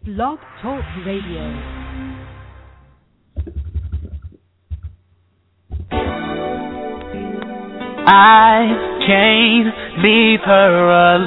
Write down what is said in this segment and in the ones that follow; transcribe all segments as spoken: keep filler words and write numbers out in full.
Blog Talk Radio. I can't leave her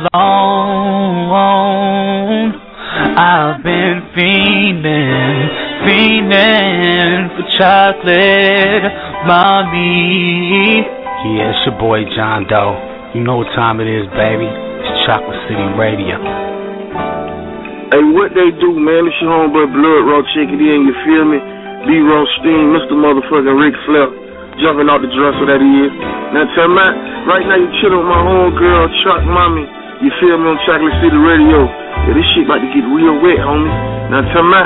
alone. I've been fiending, fiending for chocolate, mommy. Yeah, it's your boy John Doe. You know what time it is, baby. It's Chocolate City Radio. Hey, what they do, man? It's your homeboy Blood Raw. Check it in, you feel me? B. Rothstein, Mister Motherfucking Ric Flair. Jumping out the dresser that he is. Now tell me, right now you chillin' with my homegirl, Chuck Mommy. You feel me on Chocolate City Radio? Yeah, this shit about to get real wet, homie. Now tell me.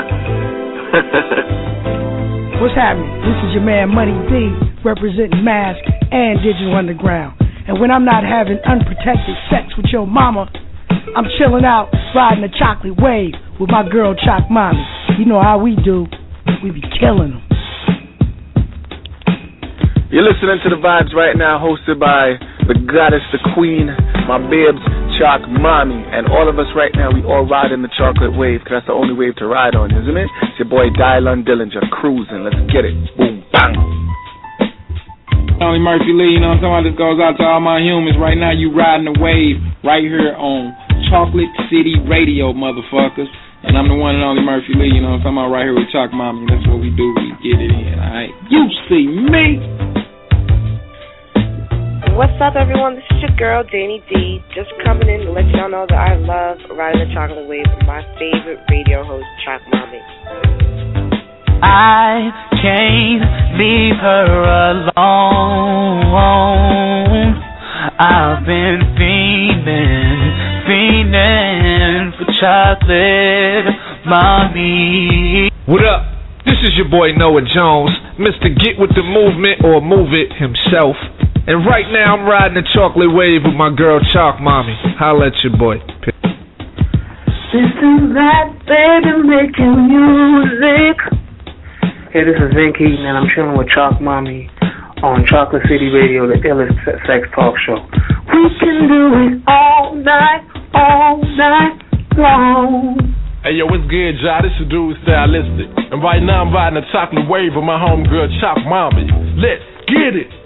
What's happening? This is your man Money D, representing Mask and Digital Underground. And when I'm not having unprotected sex with your mama, I'm chilling out, riding a chocolate wave with my girl Choc Mommy. You know how we do. We be killing them. You're listening to The Vibes right now, hosted by the goddess, the queen, my bibs, Choc Mommy. And all of us right now, we all ride in the chocolate wave, because that's the only wave to ride on, isn't it? It's your boy Dylan Dillinger, cruising. Let's get it. Boom, bang. Tony Murphy Lee, you know what I'm talking about? This goes out to all my humans. Right now, you riding the wave right here on Chocolate City Radio, motherfuckers. And I'm the one and only Murphy Lee, you know what I'm talking about? Right here with Choc Mommy. That's what we do. We get it in, all right? You see me. What's up, everyone? This is your girl, Danny D. Just coming in to let y'all know that I love riding the chocolate wave with my favorite radio host, Choc Mommy. I can't leave her alone. I've been fiending, fiending for chocolate, mommy. What up? This is your boy Noah Jones, Mister Get With The Movement, or Move It himself. And right now I'm riding the chocolate wave with my girl Choc Mommy. Holla at your boy. This is that baby making music. Hey, this is Vin Keaton, and I'm chilling with Choc Mommy on Chocolate City Radio, the illest sex talk show. We can do it all night, all night long. Hey, yo, what's good, y'all? This is Dude Stylistic. And right now I'm riding a chocolate wave with my homegirl, Choc Mommy. Let's get it.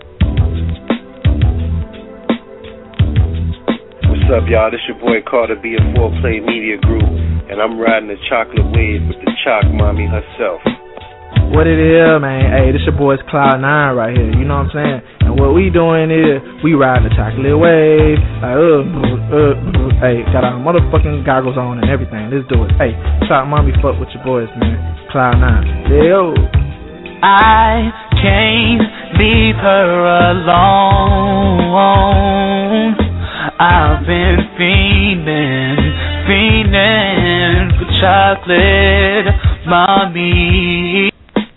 What's up, y'all? This your boy Carter B of four Play Media Group, and I'm riding the chocolate wave with the Choc Mommy herself. What it is, man? Hey, this your boy's Cloud nine right here. You know what I'm saying? And what we doing is we riding the chocolate wave. Like, uh, uh, uh, hey, got our motherfucking goggles on and everything. Let's do it. Hey, Choc Mommy, fuck with your boys, man. Cloud nine. Yo. I can't leave her alone. I've been fiending, fiending for chocolate, mommy.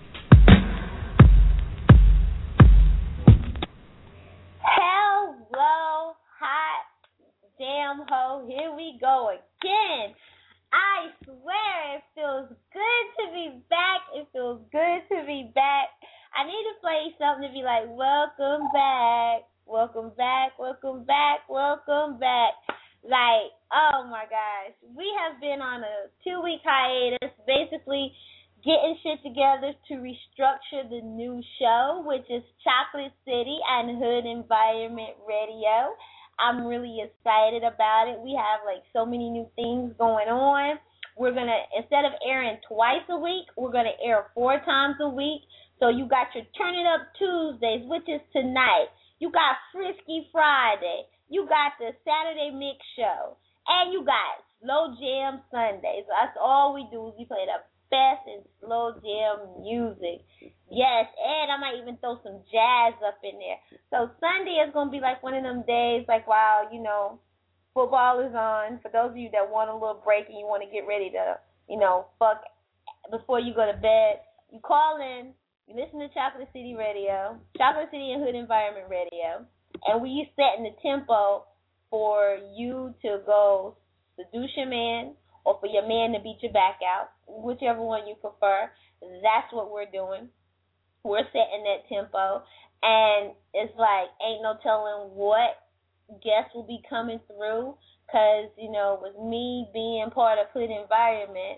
Hello, hot damn ho, here we go again. I swear it feels good to be back. It feels good to be back. I need to play something to be like, welcome back. Welcome back, welcome back, welcome back. Like, oh my gosh. We have been on a two-week hiatus, basically getting shit together to restructure the new show, which is Chocolate City and Hood Environment Radio. I'm really excited about it. We have, like, so many new things going on. We're going to, instead of airing twice a week, we're going to air four times a week. So you got your Turn It Up Tuesdays, which is tonight. You got Frisky Friday. You got the Saturday Mix Show. And you got Slow Jam Sundays. That's all we do is we play the best in slow jam music. Yes, and I might even throw some jazz up in there. So Sunday is going to be like one of them days, like, wow, you know, football is on. For those of you that want a little break and you want to get ready to, you know, fuck before you go to bed, you call in. You listen to Chocolate City Radio, Chocolate City and Hood Environment Radio, and we setting the tempo for you to go seduce your man or for your man to beat your back out, whichever one you prefer. That's what we're doing. We're setting that tempo, and it's like ain't no telling what guests will be coming through because, you know, with me being part of Hood Environment,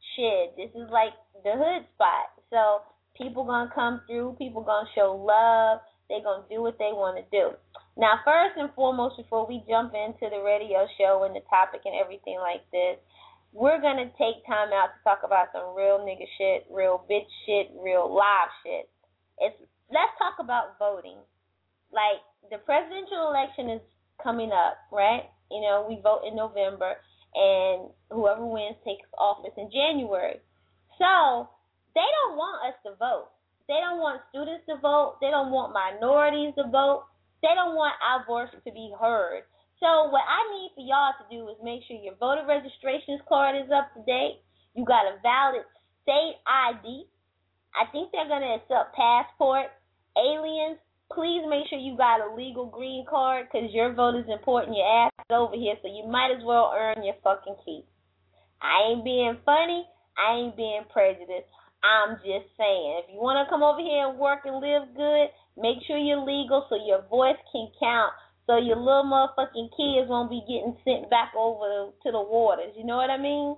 shit, this is like the hood spot. So people gonna come through, people gonna show love, they gonna do what they want to do. Now, first and foremost, before we jump into the radio show and the topic and everything like this, we're gonna take time out to talk about some real nigga shit, real bitch shit, real live shit. It's let's talk about voting. Like, the presidential election is coming up, right? You know, we vote in November, and whoever wins takes office in January. So they don't want us to vote. They don't want students to vote. They don't want minorities to vote. They don't want our voice to be heard. So what I need for y'all to do is make sure your voter registration card is up to date. You got a valid state I D. I think they're going to accept passport. Aliens, please make sure you got a legal green card, because your vote is important. Your ass is over here, so you might as well earn your fucking keep. I ain't being funny. I ain't being prejudiced. I'm just saying, if you want to come over here and work and live good, make sure you're legal so your voice can count, so your little motherfucking kids won't be getting sent back over to the waters. You know what I mean?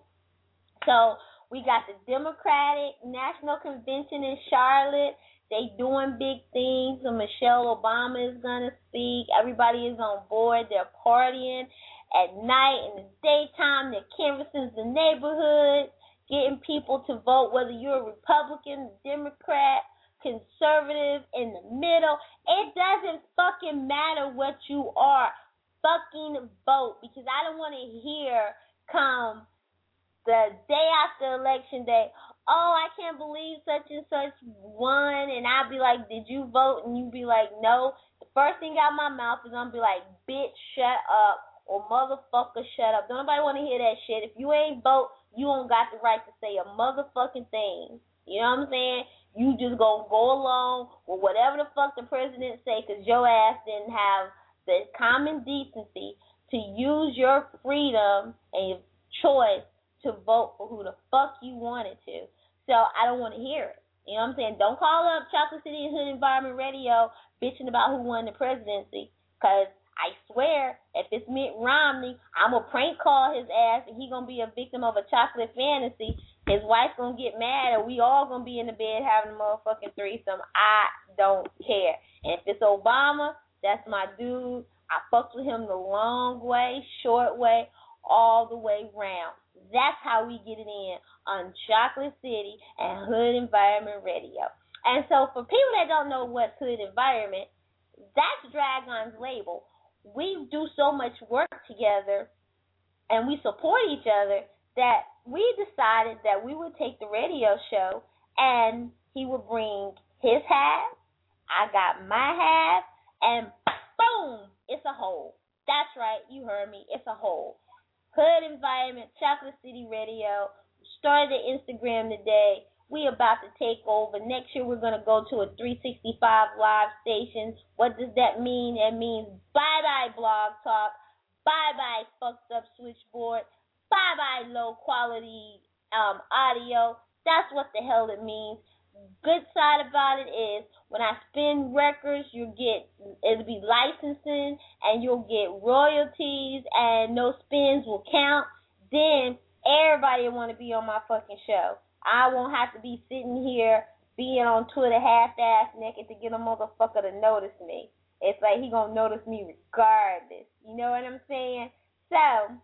So we got the Democratic National Convention in Charlotte. They doing big things. So Michelle Obama is going to speak. Everybody is on board. They're partying at night. In the daytime, they're canvassing the neighborhood, getting people to vote, whether you're a Republican, Democrat, conservative, in the middle. It doesn't fucking matter what you are. Fucking vote, because I don't want to hear come the day after election day, oh, I can't believe such and such won, and I'll be like, did you vote? And you be like, no. The first thing out my mouth is I'm going to be like, bitch, shut up, or motherfucker, shut up. Don't nobody want to hear that shit. If you ain't vote, you don't got the right to say a motherfucking thing. You know what I'm saying? You just gonna go along with whatever the fuck the president say, because your ass didn't have the common decency to use your freedom and your choice to vote for who the fuck you wanted to. So I don't want to hear it. You know what I'm saying? Don't call up Chocolate City and Hood Environment Radio bitching about who won the presidency, because I swear, if it's Mitt Romney, I'm going to prank call his ass, and he going to be a victim of a chocolate fantasy. His wife's going to get mad, and we all going to be in the bed having a motherfucking threesome. I don't care. And if it's Obama, that's my dude. I fucked with him the long way, short way, all the way round. That's how we get it in on Chocolate City and Hood Environment Radio. And so for people that don't know what's Hood Environment, that's Dragon's label. We do so much work together and we support each other that we decided that we would take the radio show and he would bring his half, I got my half, and boom, it's a whole. That's right, you heard me, it's a whole. Hood Environment, Chocolate City Radio, started the Instagram today. We about to take over. Next year we're going to go to a three sixty-five live station. What does that mean? That means bye-bye Blog Talk, bye-bye fucked up switchboard, bye-bye low quality um, audio. That's what the hell it means. Good side about it is when I spin records, you get, it'll be licensing and you'll get royalties and no spins will count. Then everybody will want to be on my fucking show. I won't have to be sitting here being on Twitter half-ass naked to get a motherfucker to notice me. It's like he gonna notice me regardless. You know what I'm saying? So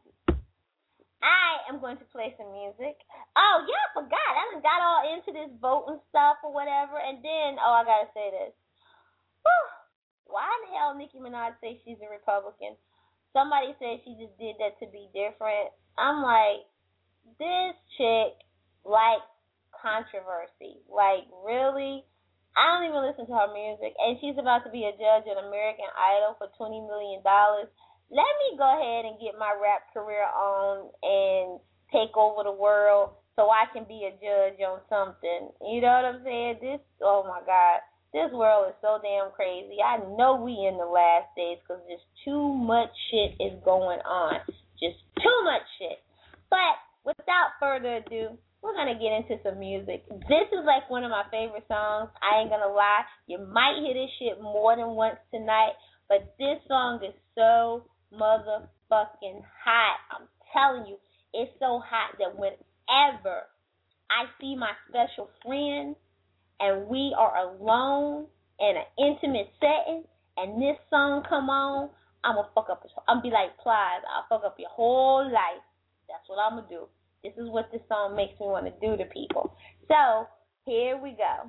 I am going to play some music. Oh, yeah, I forgot. I done got all into this voting stuff or whatever. And then, oh, I got to say this. Whew. Why in the hell Nicki Minaj say she's a Republican? Somebody said she just did that to be different. I'm like, this chick likes controversy. Like, really? I don't even listen to her music. And she's about to be a judge at American Idol for twenty million dollars. Let me go ahead and get my rap career on and take over the world so I can be a judge on something. You know what I'm saying? This, oh my God, this world is so damn crazy. I know we in the last days because just too much shit is going on. Just too much shit. But without further ado, we're going to get into some music. This is like one of my favorite songs. I ain't going to lie. You might hear this shit more than once tonight, but this song is so motherfucking hot. I'm telling you, it's so hot that whenever I see my special friend, and we are alone in an intimate setting, and this song come on, I'm going to fuck up, I'm going to be like Plies, I'll fuck up your whole life. That's what I'm going to do. This is what this song makes me want to do to people. So, here we go.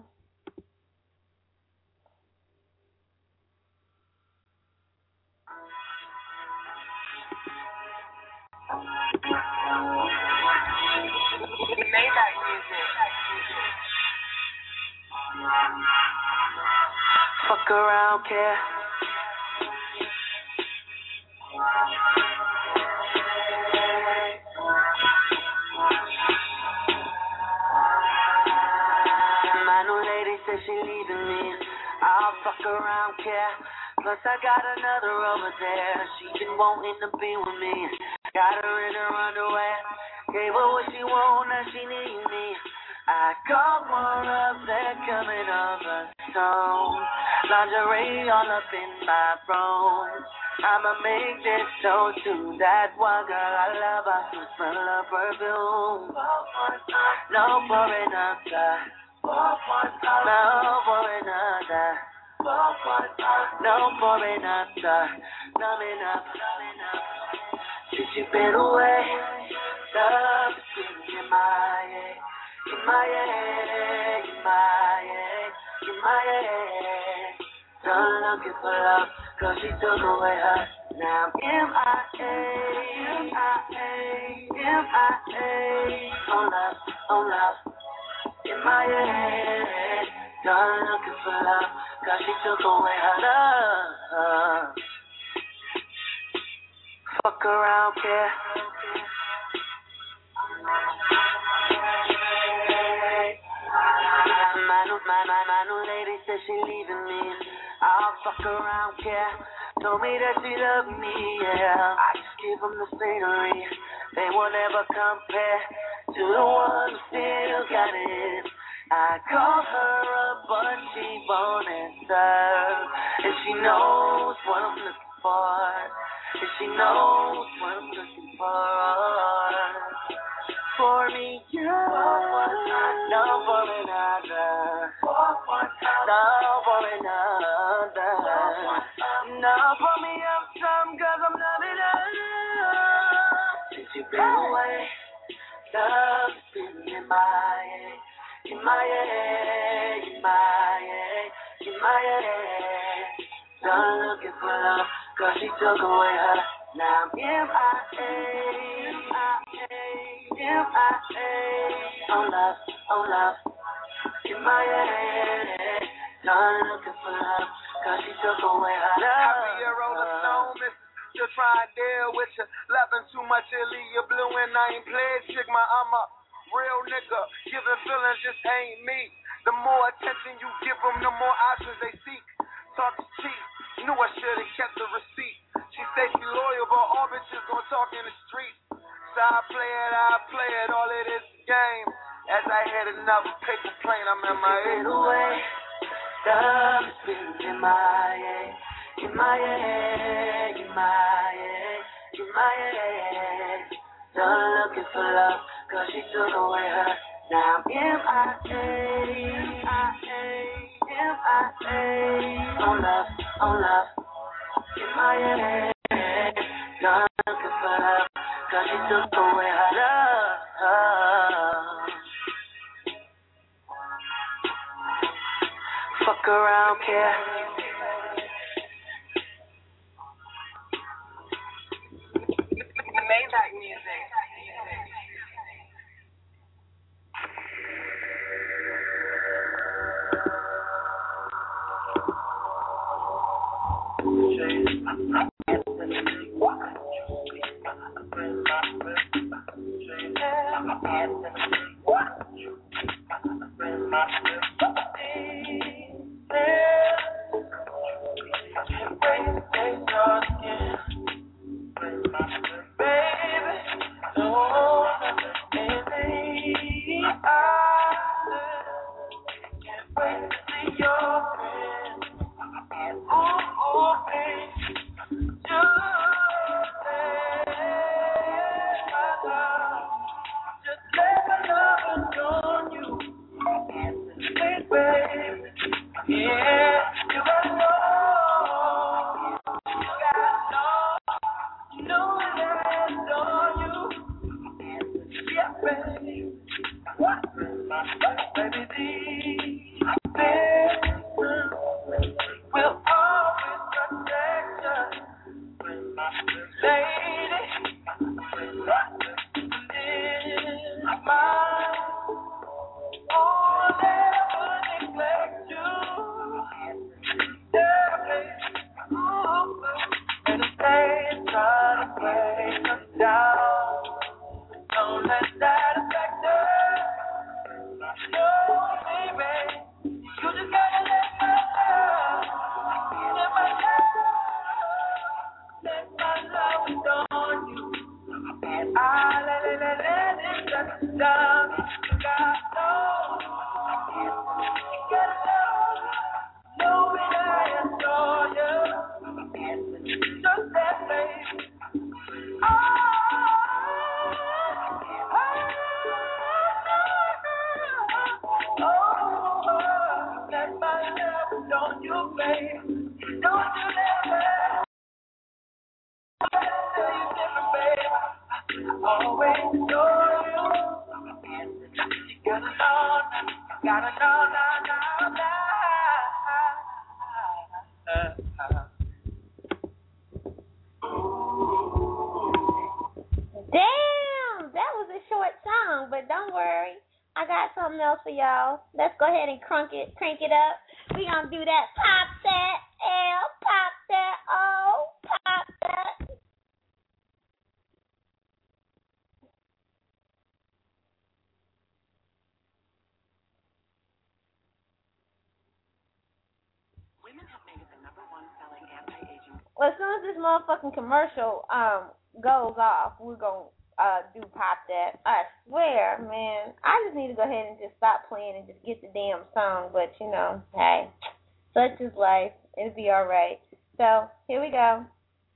Maybach music. Fuck around, care. My new lady says she leaving me. I'll fuck around, care. Plus I got another over there. She been wanting to be with me. Got her in her underwear. Gave her what she want, now she need me. I got more up there coming over soon. Lingerie all up in my room. I'ma make this toast to that one girl I love. I can smell her perfume. No for another. No for another. No for another. Numbing up, numbing up. Since you've been away, love is getting in my head, in my head, in my head, in my head. Done looking for love, cause she took away her. Now M I A, M I A, M I A. On love, on love, in my head. Done looking for love, cause she took away her love. Fuck around, care. My new, my, my, my new lady says she leaving me. I'll fuck around, care. Told me that she loved me, yeah. I just give them the scenery. They will never compare to the one who still got it. I call her up, but she won't answer. And she knows what I'm looking for. And she knows what I'm looking for. For me, yeah. No for another. No for another. No for me, I'm some, cause I'm not enough. Since you've been away, love's been in my head. In my head, in my head, in my head. Done looking for love, cause she took away her. Now I'm M I A, M I A, M I A. On love, on love, in my head. Done looking for love, cause she took away her love. Happy year rolling stone, miss. Still trying to deal with you. Loving too much, Illy, you blue and I ain't played. Sigma, I'm a real nigga. Giving feelings just ain't me. The more attention you give them, the more options they seek. Talk is cheap. Knew I should've kept the receipt. She say she loyal, but all bitches gon' talk in the street. So I play it, I play it, all it is a game. As I hit another paper plane, I'm in my head. Away, love's been in my head, in my head, in my head, in my head. Done looking for love, cause she took away her. Now I'm M I A, M I A, M I A. On love, on love, in my head. Done looking for love, cause she took away her love. Fuck around, care. Maybach music. Just let my love go. baby. Baby, these things will always protect us. Lady, in my mind, I'll never neglect you. Yeah, baby. Ooh, and the pain try to break us down. Don't let that affect us. No, baby. You just gotta let my love, let my love, let my love adorn you. And I let it, let it, let it touch down. You gotta know, you gotta know, know that I adore you. Just that, baby. Oh, oh, oh, oh, let my love adorn you, baby. Don't you never tell you different, baby. Always adore you. You gotta know, you gotta know, now, now, now. Damn, that was a short song, but don't worry. I got something else for y'all. Let's go ahead and crunk it, crank it up. We gonna do that pop that L, pop that O, pop that. Women have made it the number one selling anti-aging. Well, as soon as this motherfucking commercial um goes off, we're gonna uh do pop that. I swear, man. I just need to go ahead and just stop playing and just get the damn song. But you know, hey, such is life. It'll be all right. So here we go.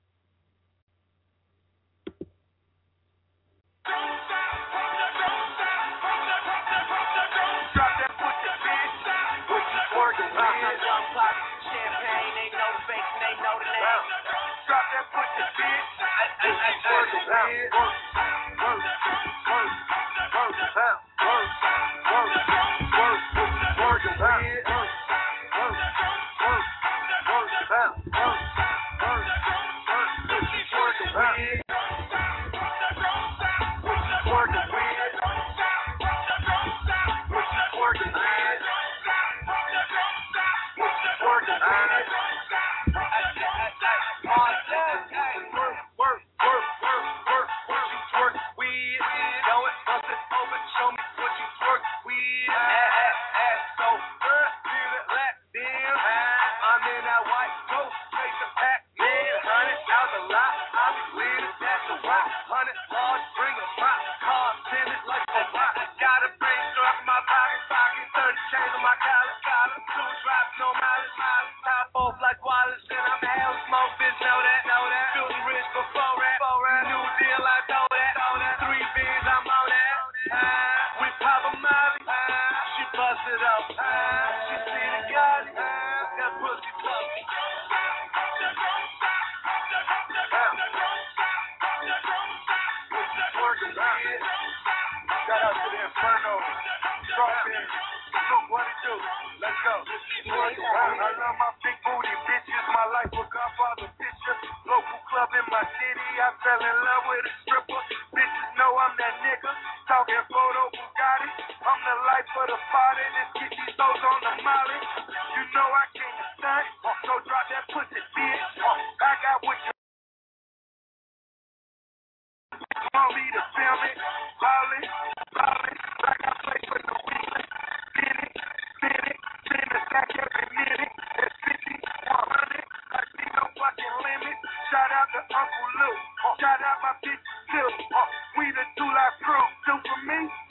Shout out to Uncle Luke. Shout out my bitch Silk. We the two life crew. Do for me.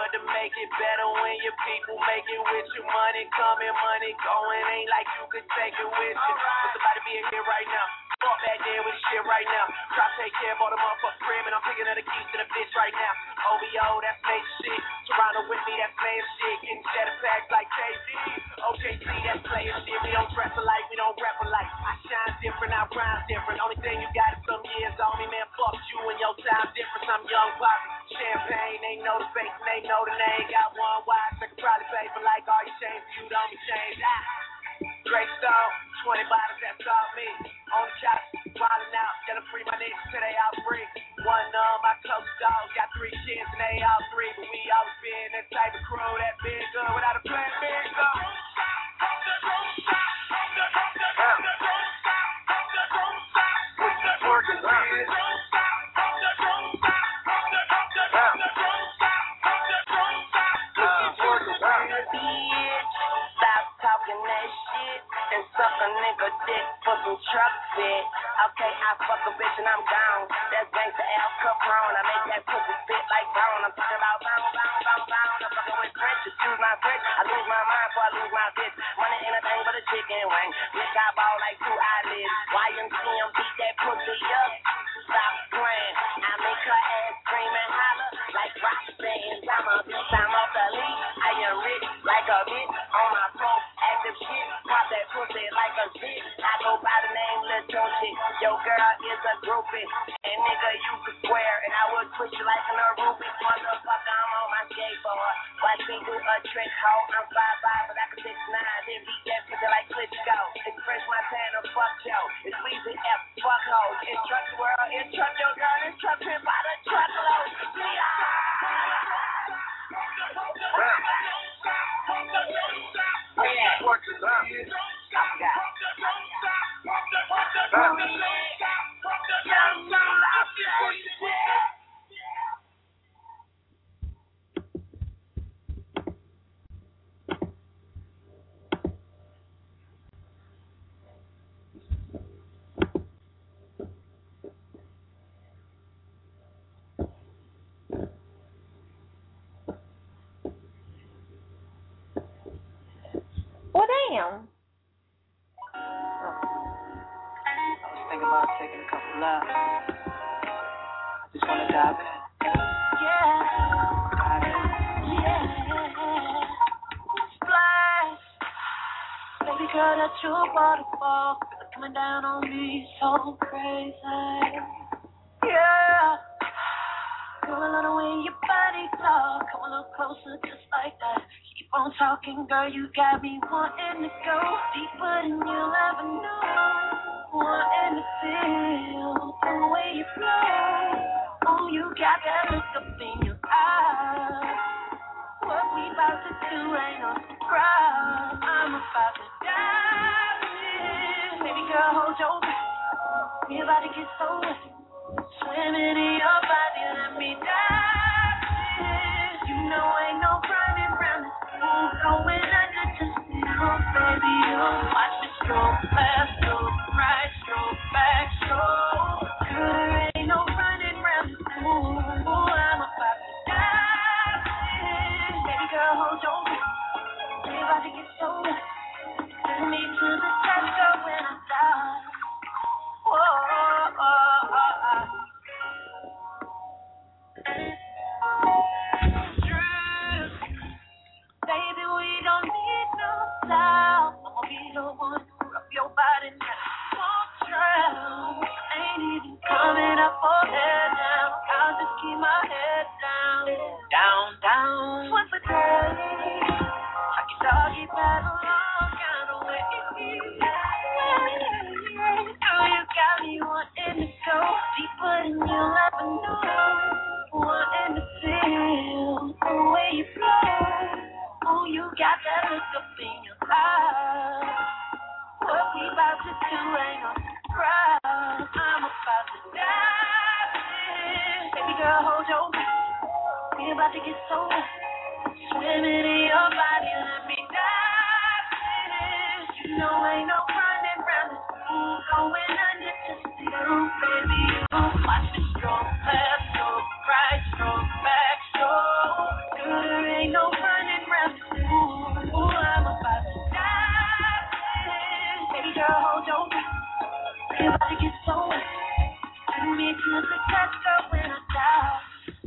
good to make it better when your people make it with you. Money coming, money going, ain't like you could take it with you. What's about to be in here right now? Fuck back there with shit right now. Try to take care of all the motherfucking crib, and I'm picking up the keys to the bitch right now. O V O, that's major shit. Toronto with me, that's player shit. Getting shadow packs like K Z. O K C, that's player shit. We don't dress alike, we don't rap alike. I shine different, I rhyme different. Only thing you got is some years on me, man. Fuck you and your time difference. I'm young pop. Champagne, they know the face and they know the name. Got one watch, I could probably pay for like all your chains. You don't be changed. Ah. Great Stone, twenty bottles, that's all me. On the chop, wildin' out, gotta free my niggas till they all free. One of my close dogs got three kids and they all three, but we always been that type of crew that been good without a plan, been good. Suck a nigga dick for some truck fit. Okay, I fuck a bitch and I'm gone. That's gangsta Al Capone. I make that pussy spit like bone. I'm talking about bone, bone, bone, bone. I'm fucking with French. Excuse my French. I lose my mind before I lose my bitch. Money ain't a thing but a chicken wing. Lick I ball like two eyelids. Y M C M beat that pussy up. Stop playing. I make her ass scream and holler like rock bands. I'm a bitch. I'm off the lead. I am rich like a bitch on my phone. Active shit. Pop that pussy like a zit. I go by the name Lil Tunchi. Yo girl is a groupie. And nigga you could swear. And I would twist you like an Arubi. Motherfucker, I'm on my skateboard. Watch me do a trick, ho. I'm five five, but I can six nine. Then beat that pussy like Klitschko. It's Fresh Montana, fuck yo. It's Weezy F, fuck ho. It's Truck the World, it's Truck Your Girl. It's Truck Pin by the truckload. Yeah. Well, damn. I was thinking about taking a couple laps. I just want to dive in. Yeah. Dive in. Yeah. Splash. Baby girl, that's your waterfall. Coming down on me so crazy. Yeah. Girl, I love the way your body talk. Come a little closer, just like that. Keep on talking, girl, you got me wanting to go deeper than you'll ever know. Wanting to feel the way you flow. Oh, you got that look up in your eyes. What we about to do ain't no surprise. I'm about to dive in. Baby girl, hold your breath. We about to get so wet. Swimming in your body, let me dive in. You know ain't no running around this pool, going under just now, baby. You watch me stroke left, stroke right, stroke back, stroke. Girl, there ain't no running around this pool. I'm about to dive in. Baby girl, hold your breath. We about to get so wet. Send me to the top, girl, when I die. Whoa, oh, oh, oh. Truth, baby, we don't need no doubt. I'ma be the one to rub your body now. Won't drown, ain't even coming up or head down. I'll just keep my head down, down, down. Swim for days, like a doggy paddle all kind of way. Girl, you got me wanting to go deeper than you'll ever know. Wanting to feel the way you flow. Oh, you got that look up in your eyes. What we about to do ain't no surprise. I'm about to dive in. Baby girl, hold your breath. We about to get so wet. Swim me to the test, girl, when I die.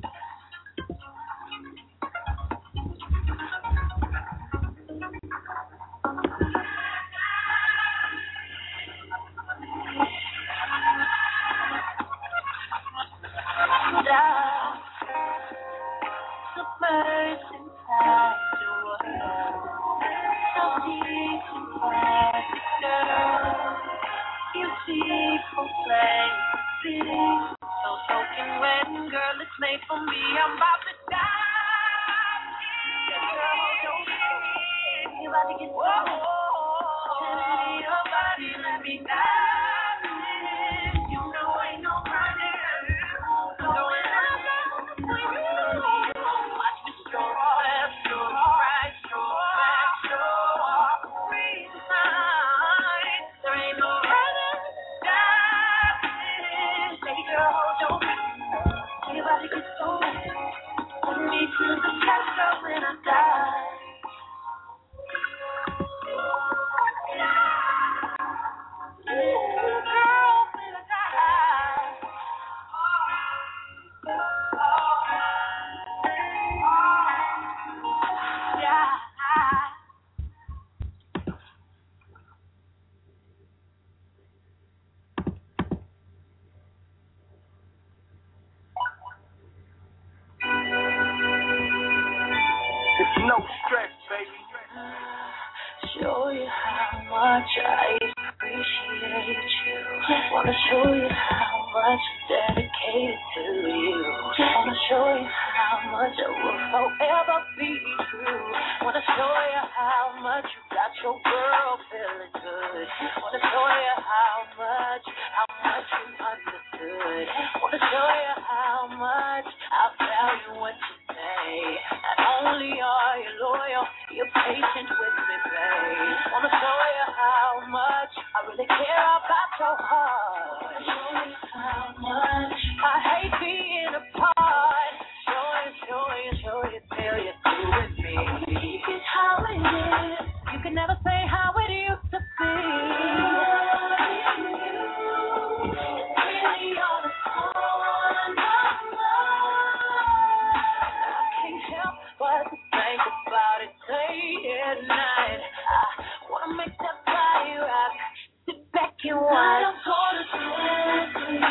Submerged inside your world, so deep inside the girl. Beautiful place to be, so soaking wet, girl, it's made for me. I'm about to die. Yeah, girl, don't be you about to get so tell your body, let me dive in. You know ain't no running. Going out for you. Watch me stroll left, stroll right, stroll back, stroll free time. There ain't no running. Dive in. Baby girl, hold your breath. You about to get so put me to the test, girl, when I die. It's no stress, baby. Show you how much I appreciate you. Wanna show you how much I'm dedicated to you. Wanna show you how much I will forever be true. Wanna show you how much you got your girl feeling good. Wanna show you how much, how much you understood. Wanna show you how much I value what you say. Not only are you loyal, you're patient with me, babe. Wanna show you how much I really care about your heart. Wanna show you how much I hate being apart. Show you, show you, show you, tell you through with me. It's how it is. You can never say how it used to be. It's really all the fun. I can't help but to think about it day and night. I wanna make that body rock. Sit back and watch. I'm gonna dance with you.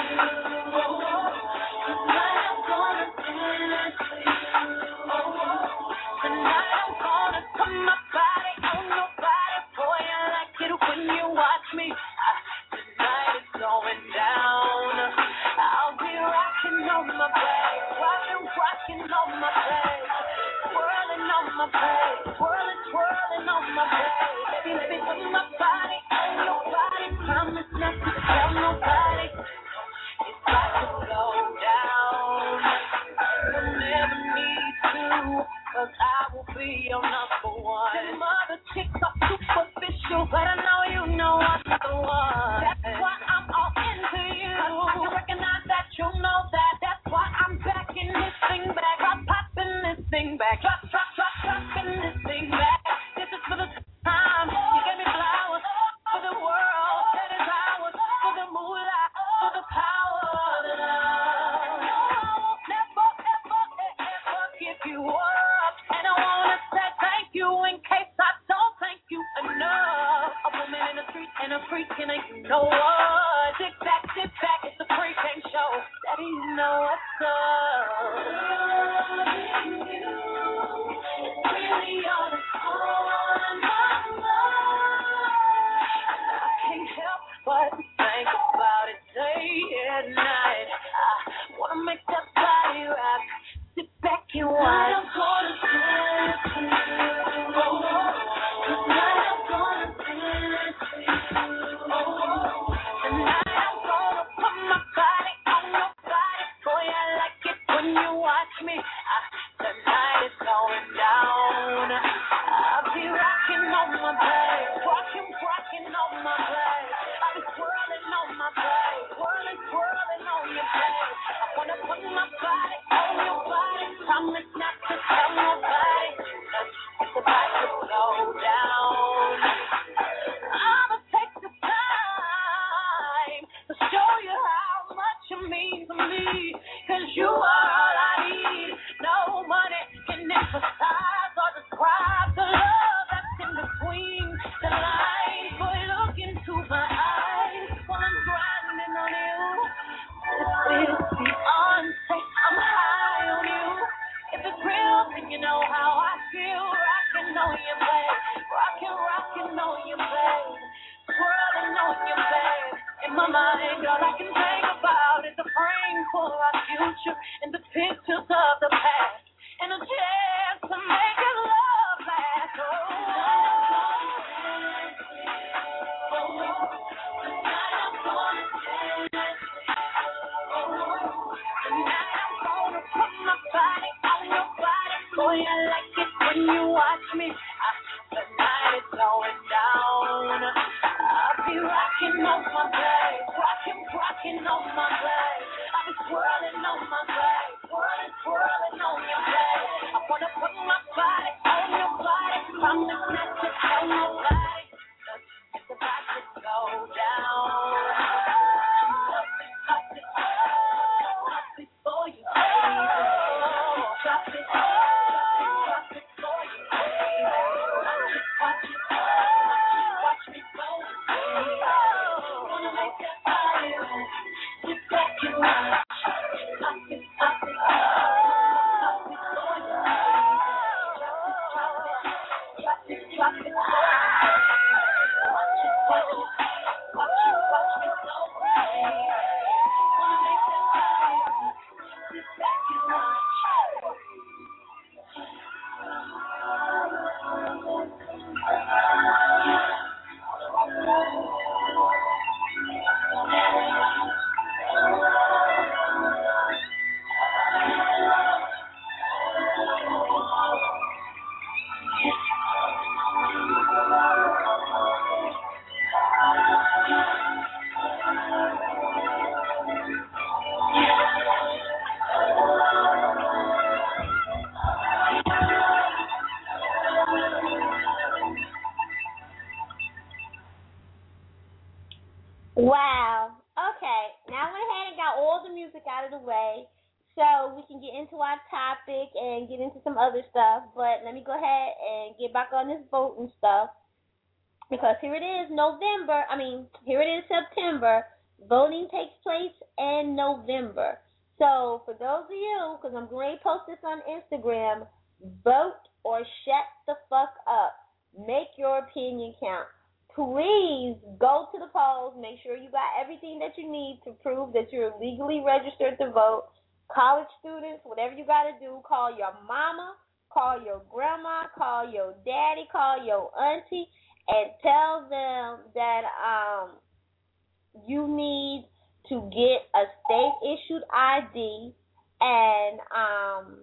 Tonight I'm gonna dance with you. Tonight I'm gonna put my body on your body. Boy, I like it when you watch me. I, tonight it's going down. I'll be rocking on my back, rocking, rocking on my back, twirling on my back, twirling, twirling on my back. Baby, let me put my body on your body. Promise not to tell nobody. It's got to slow down. You'll never need to, cause I will be your number one. Them other chicks are superficial, but I know you know I'm the one. That's why I'm all into you. You recognize that, you know that. That's why I'm backing this thing back. I'm popping this thing back. Drop, drop, drop, dropping this thing back. This is for the time. You gave me flowers for the world. That is ours for the moolah, for the power of the love. No, I won't never, ever, ever give you up. And I wanna say thank you in case I don't thank you enough. A woman in the street and a freak and a you know what. Sit back, sit back, it's a pre-game show. Daddy, you know what's up. Loving you, it's really all the fun, mama. I can't help but think about it day and night. I wanna make that body rock. Sit back and watch. I'm gonna dance with you. Tonight I'm gonna dance with you. on you, babe. Rockin', rockin' on you, babe. Twirling on you, babe. In my mind, all I can think about is the frame for our future and the pictures of the past and a chance to make it love last. Oh, tonight I'm gonna dance. Tonight I'm gonna put my body on your body. Boy, I like it when you watch me. I, the night is going down. I'll be rocking on my babe, rocking, rocking on my babe. I'll be twirling on my babe, twirling, twirling on your babe. I wanna put my body on your body, from the neck to on your body. It's about to go down. Drop it, drop it for you, baby. Drop it, drop it for you, baby. Watch it, watch it, watch me go, baby. Wanna make that fire, sit back and watch. Drop it, drop it, drop it for you, baby. Drop it, drop it, drop it, drop it for you. Watch it, watch it, watch it, watch me go, baby. Wanna make that fire, sit back and watch. Wow. Okay. Now I went ahead and got all the music out of the way so we can get into our topic and get into some other stuff. But let me go ahead and get back on this voting stuff because here it is, November. I mean, here it is, September. Voting takes place in November. So for those of you, because I'm going to post this on Instagram, vote or shut the fuck up. Make your opinion count. Please go to the polls. Make sure you got everything that you need to prove that you're legally registered to vote. College students, whatever you got to do, call your mama, call your grandma, call your daddy, call your auntie, and tell them that um you need to get a state-issued I D and um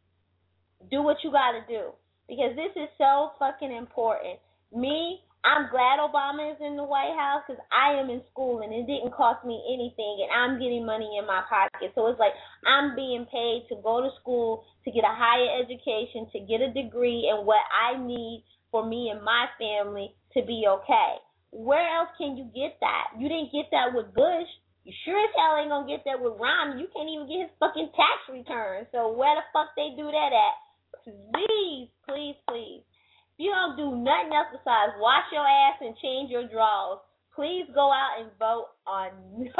do what you got to do because this is so fucking important. Me, I'm glad Obama is in the White House because I am in school and it didn't cost me anything and I'm getting money in my pocket. So it's like I'm being paid to go to school, to get a higher education, to get a degree and what I need for me and my family to be okay. Where else can you get that? You didn't get that with Bush. You sure as hell ain't going to get that with Romney. You can't even get his fucking tax return. So where the fuck they do that at? Please, please, please. If you don't do nothing else besides wash your ass and change your drawers, please go out and vote on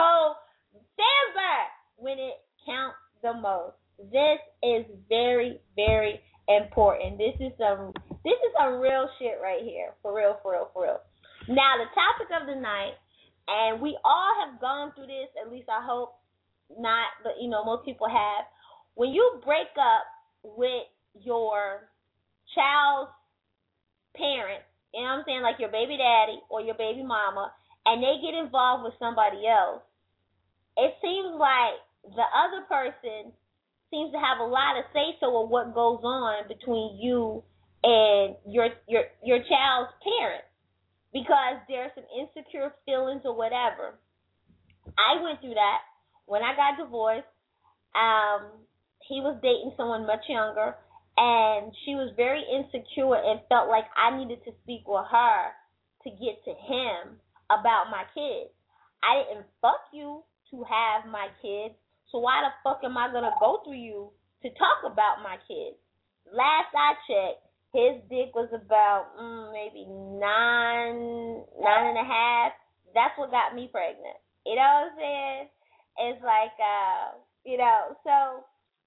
November when it counts the most. This is very, very important. This is some this is some real shit right here. For real, for real, for real. Now the topic of the night, and we all have gone through this, at least I hope not, but you know, most people have. When you break up with your child's parents, you know what I'm saying, like your baby daddy or your baby mama, and they get involved with somebody else, it seems like the other person seems to have a lot of say-so of what goes on between you and your your your child's parents because there's some insecure feelings or whatever. I went through that when I got divorced. Um, he was dating someone much younger, and she was very insecure and felt like I needed to speak with her to get to him about my kids. I didn't fuck you to have my kids, so why the fuck am I going to go through you to talk about my kids? Last I checked, his dick was about mm, maybe nine, nine and a half. That's what got me pregnant. You know what I'm saying? It's like, uh, you know, so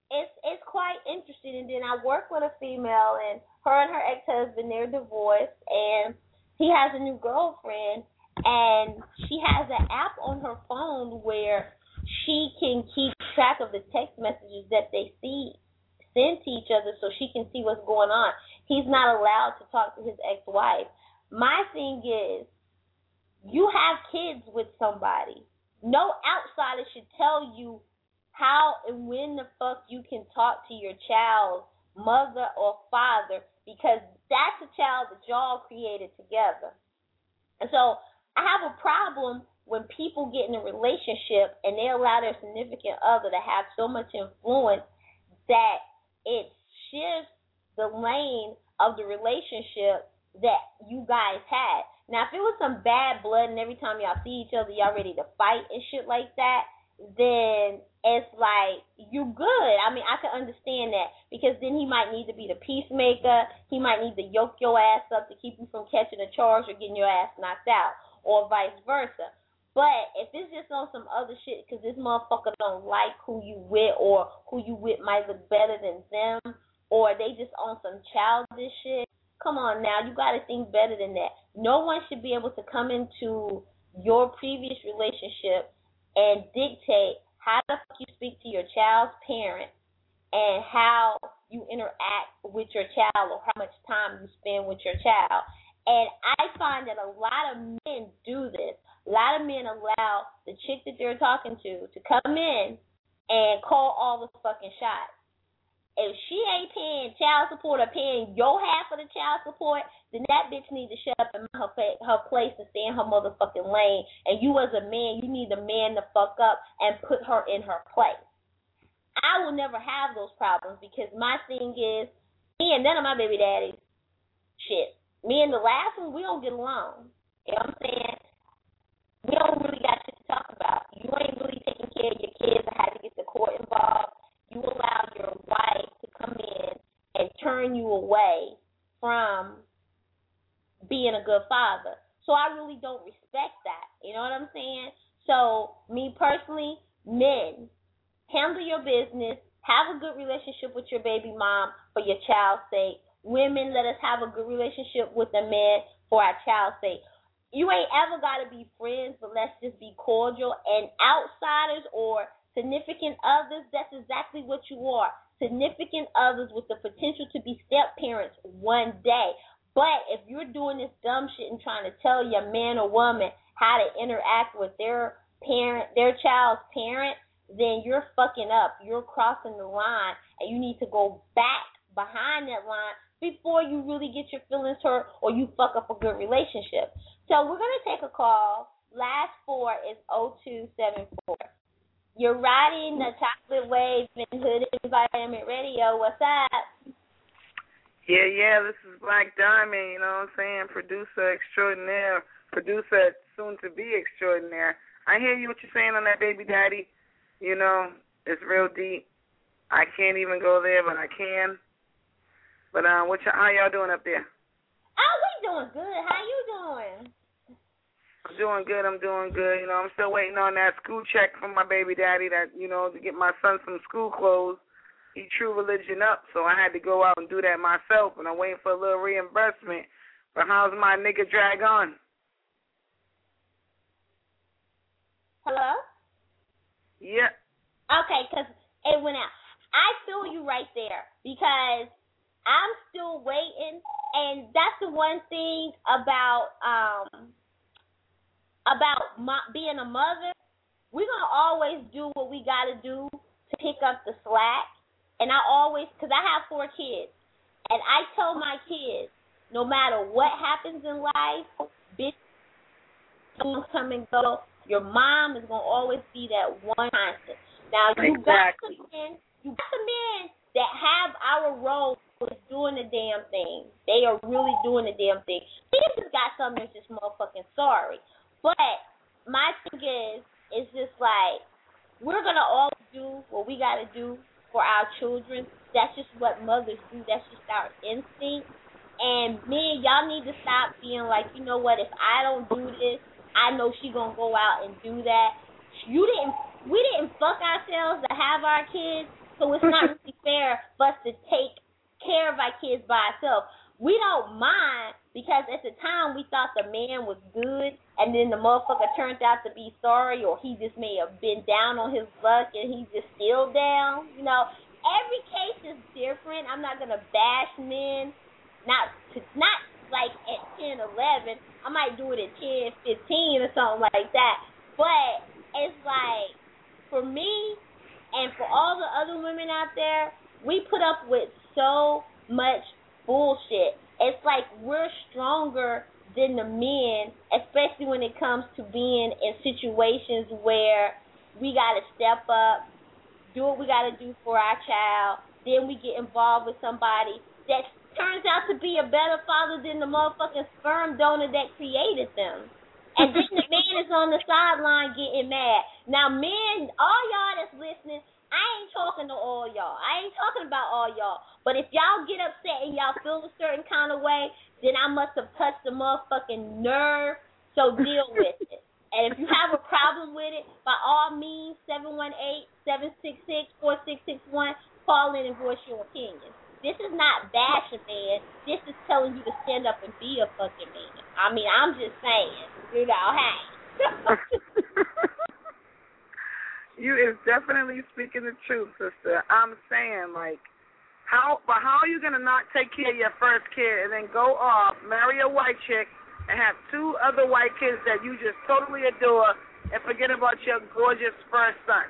it's it's quite interesting. And then I work with a female, and her and her ex-husband, they're divorced, and he has a new girlfriend, and she has an app on her phone where she can keep track of the text messages that they see send to each other, so she can see what's going on. He's not allowed to talk to his ex-wife. My thing is, you have kids with somebody. No outsider should tell you how and when the fuck you can talk to your child's mother or father, because that's a child that y'all created together. And so I have a problem when people get in a relationship and they allow their significant other to have so much influence that it shifts the lane of the relationship that you guys had. Now, if it was some bad blood and every time y'all see each other, y'all ready to fight and shit like that, then it's like, you good. I mean, I can understand that, because then he might need to be the peacemaker. He might need to yoke your ass up to keep you from catching a charge or getting your ass knocked out, or vice versa. But if it's just on some other shit because this motherfucker don't like who you with, or who you with might look better than them, or they just on some childish shit, come on now, you got to think better than that. No one should be able to come into your previous relationship and dictate how the fuck you speak to your child's parent and how you interact with your child, or how much time you spend with your child. And I find that a lot of men do this. A lot of men allow the chick that they're talking to to come in and call all the fucking shots. If she ain't paying child support or paying your half of the child support, then that bitch need to shut up in her her place and stay in her motherfucking lane. And you as a man, you need the man to fuck up and put her in her place. I will never have those problems, because my thing is, me and none of my baby daddies, shit, me and the last one, we don't get along. You know what I'm saying? We don't really got shit to talk about. You ain't really taking care of your kids. I had to get the court involved. You allow your wife to come in and turn you away from being a good father. So I really don't respect that. You know what I'm saying? So me personally, men, handle your business. Have a good relationship with your baby mom for your child's sake. Women, let us have a good relationship with the men for our child's sake. You ain't ever got to be friends, but let's just be cordial. And outsiders or significant others, that's exactly what you are. Significant others with the potential to be step parents one day. But if you're doing this dumb shit and trying to tell your man or woman how to interact with their parent, their child's parent, then you're fucking up. You're crossing the line, and you need to go back behind that line before you really get your feelings hurt or you fuck up a good relationship. So we're going to take a call. Last four is oh two seven four. You're riding the chocolate wave in Hood Environment Radio. What's up? Yeah, yeah, this is Black Diamond, you know what I'm saying? Producer extraordinaire, producer soon to be extraordinaire. I hear you what you're saying on that baby daddy. You know, it's real deep. I can't even go there, but I can. But uh, what y- how y'all doing up there? Oh, we doing good. How you doing? I'm doing good. I'm doing good. You know, I'm still waiting on that school check from my baby daddy that, you know, to get my son some school clothes. He True Religion up, so I had to go out and do that myself, and I'm waiting for a little reimbursement. But how's my nigga Drag On? Hello? Yeah. Okay, because it went out. I feel you right there, because I'm still waiting, and that's the one thing about um about my, being a mother. We're going to always do what we got to do to pick up the slack. And I always, because I have four kids, and I tell my kids, no matter what happens in life, bitch, things come and go, your mom is going to always be that one constant. Now, you exactly. got some men, you got some men that have our role is doing the damn thing. They are really doing the damn thing. They just got some that's just motherfucking sorry. But my thing is, it's just like, we're going to all do what we got to do for our children. That's just what mothers do. That's just our instinct. And men, y'all need to stop being like, you know what, if I don't do this, I know she gonna go out and do that. You didn't, we didn't fuck ourselves to have our kids, so it's not really fair for us to take care of our kids by ourselves. We don't mind because at the time we thought the man was good, and then the motherfucker turned out to be sorry, or he just may have been down on his luck and he's just still down. You know, every case is different. I'm not gonna bash men, not to, not like at ten, eleven. I might do it at ten, fifteen or something like that. But it's like, for me and for all the other women out there, we put up with so much bullshit. It's like we're stronger than the men, especially when it comes to being in situations where we got to step up, do what we got to do for our child, then we get involved with somebody that turns out to be a better father than the motherfucking sperm donor that created them. And then the man is on the sideline getting mad. Now, men, all y'all that's listening, I ain't talking to all y'all. I ain't talking about all y'all. But if y'all get upset and y'all feel a certain kind of way, then I must have touched the motherfucking nerve, so deal with it. And if you have a problem with it, by all means, seven one eight, seven six six, four six six one, call in and voice your opinion. This is not bashing, man. This is telling you to stand up and be a fucking man. I mean, I'm just saying, you know, hey. You is definitely speaking the truth, sister. I'm saying, like, how, but how are you going to not take care of your first kid and then go off, marry a white chick, and have two other white kids that you just totally adore and forget about your gorgeous first son?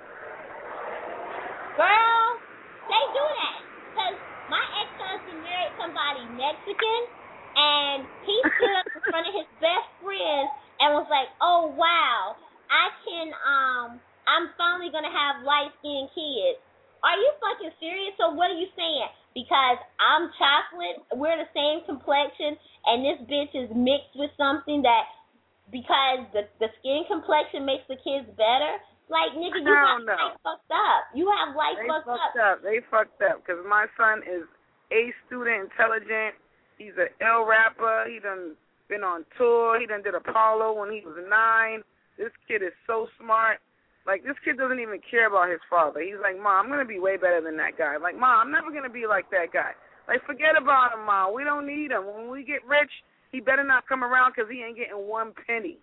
Girl, they do that. Because my ex-husband married somebody Mexican, and he stood up in front of his best friends and was like, oh, wow, I can, um, I'm finally going to have light-skinned kids. Are you fucking serious? So what are you saying? Because I'm chocolate, we're the same complexion, and this bitch is mixed with something that, because the, the skin complexion makes the kids better? Like, nigga, you have no. life fucked up. You have life they fucked, fucked up. up. They fucked up because my son is A student, intelligent. He's an ill rapper. He done been on tour. He done did Apollo when he was nine. This kid is so smart. Like, this kid doesn't even care about his father. He's like, Mom, I'm going to be way better than that guy. Like, Mom, I'm never going to be like that guy. Like, forget about him, Mom. We don't need him. When we get rich, he better not come around because he ain't getting one penny.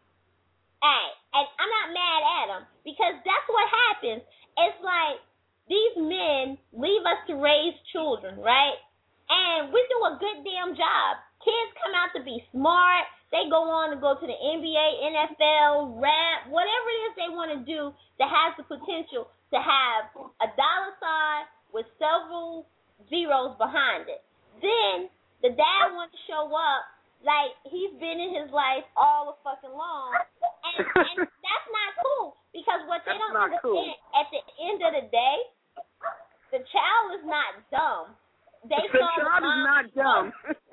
Hey, and I'm not mad at him because that's what happens. It's like these men leave us to raise children, right? And we do a good damn job. Kids come out to be smart. They go on to go to the N B A, N F L, rap, whatever it is they want to do that has the potential to have a dollar sign with several zeros behind it. Then the dad wants to show up like he's been in his life all the fucking long. And, and that's not cool because what they that's don't understand, cool. at the end of the day, the child is not dumb. They the child is not dumb.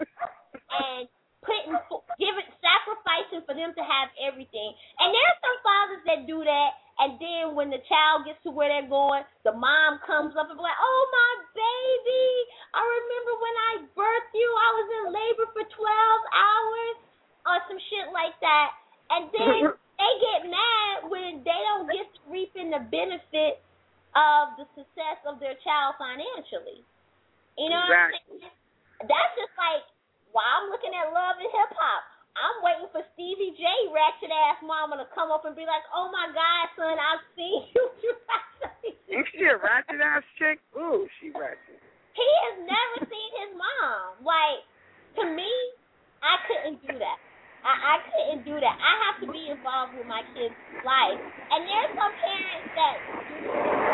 and putting, giving, sacrificing for them to have everything. And there are some fathers that do that, and then when the child gets to where they're going, the mom comes up and be like, oh, my baby, I remember when I birthed you, I was in labor for twelve hours, or some shit like that. And then they get mad when they don't get to reaping the benefit of the success of their child financially. You know exactly. what I'm saying? That's just like, while I'm looking at Love and Hip Hop, I'm waiting for Stevie J, ratchet ass mama, to come up and be like, oh my God, son, I've seen you. Ain't she a ratchet ass chick? Ooh, she ratchet. He has never seen his mom. Like, to me, I couldn't do that. I, I couldn't do that. I have to be involved with my kids' life. And there's some parents that do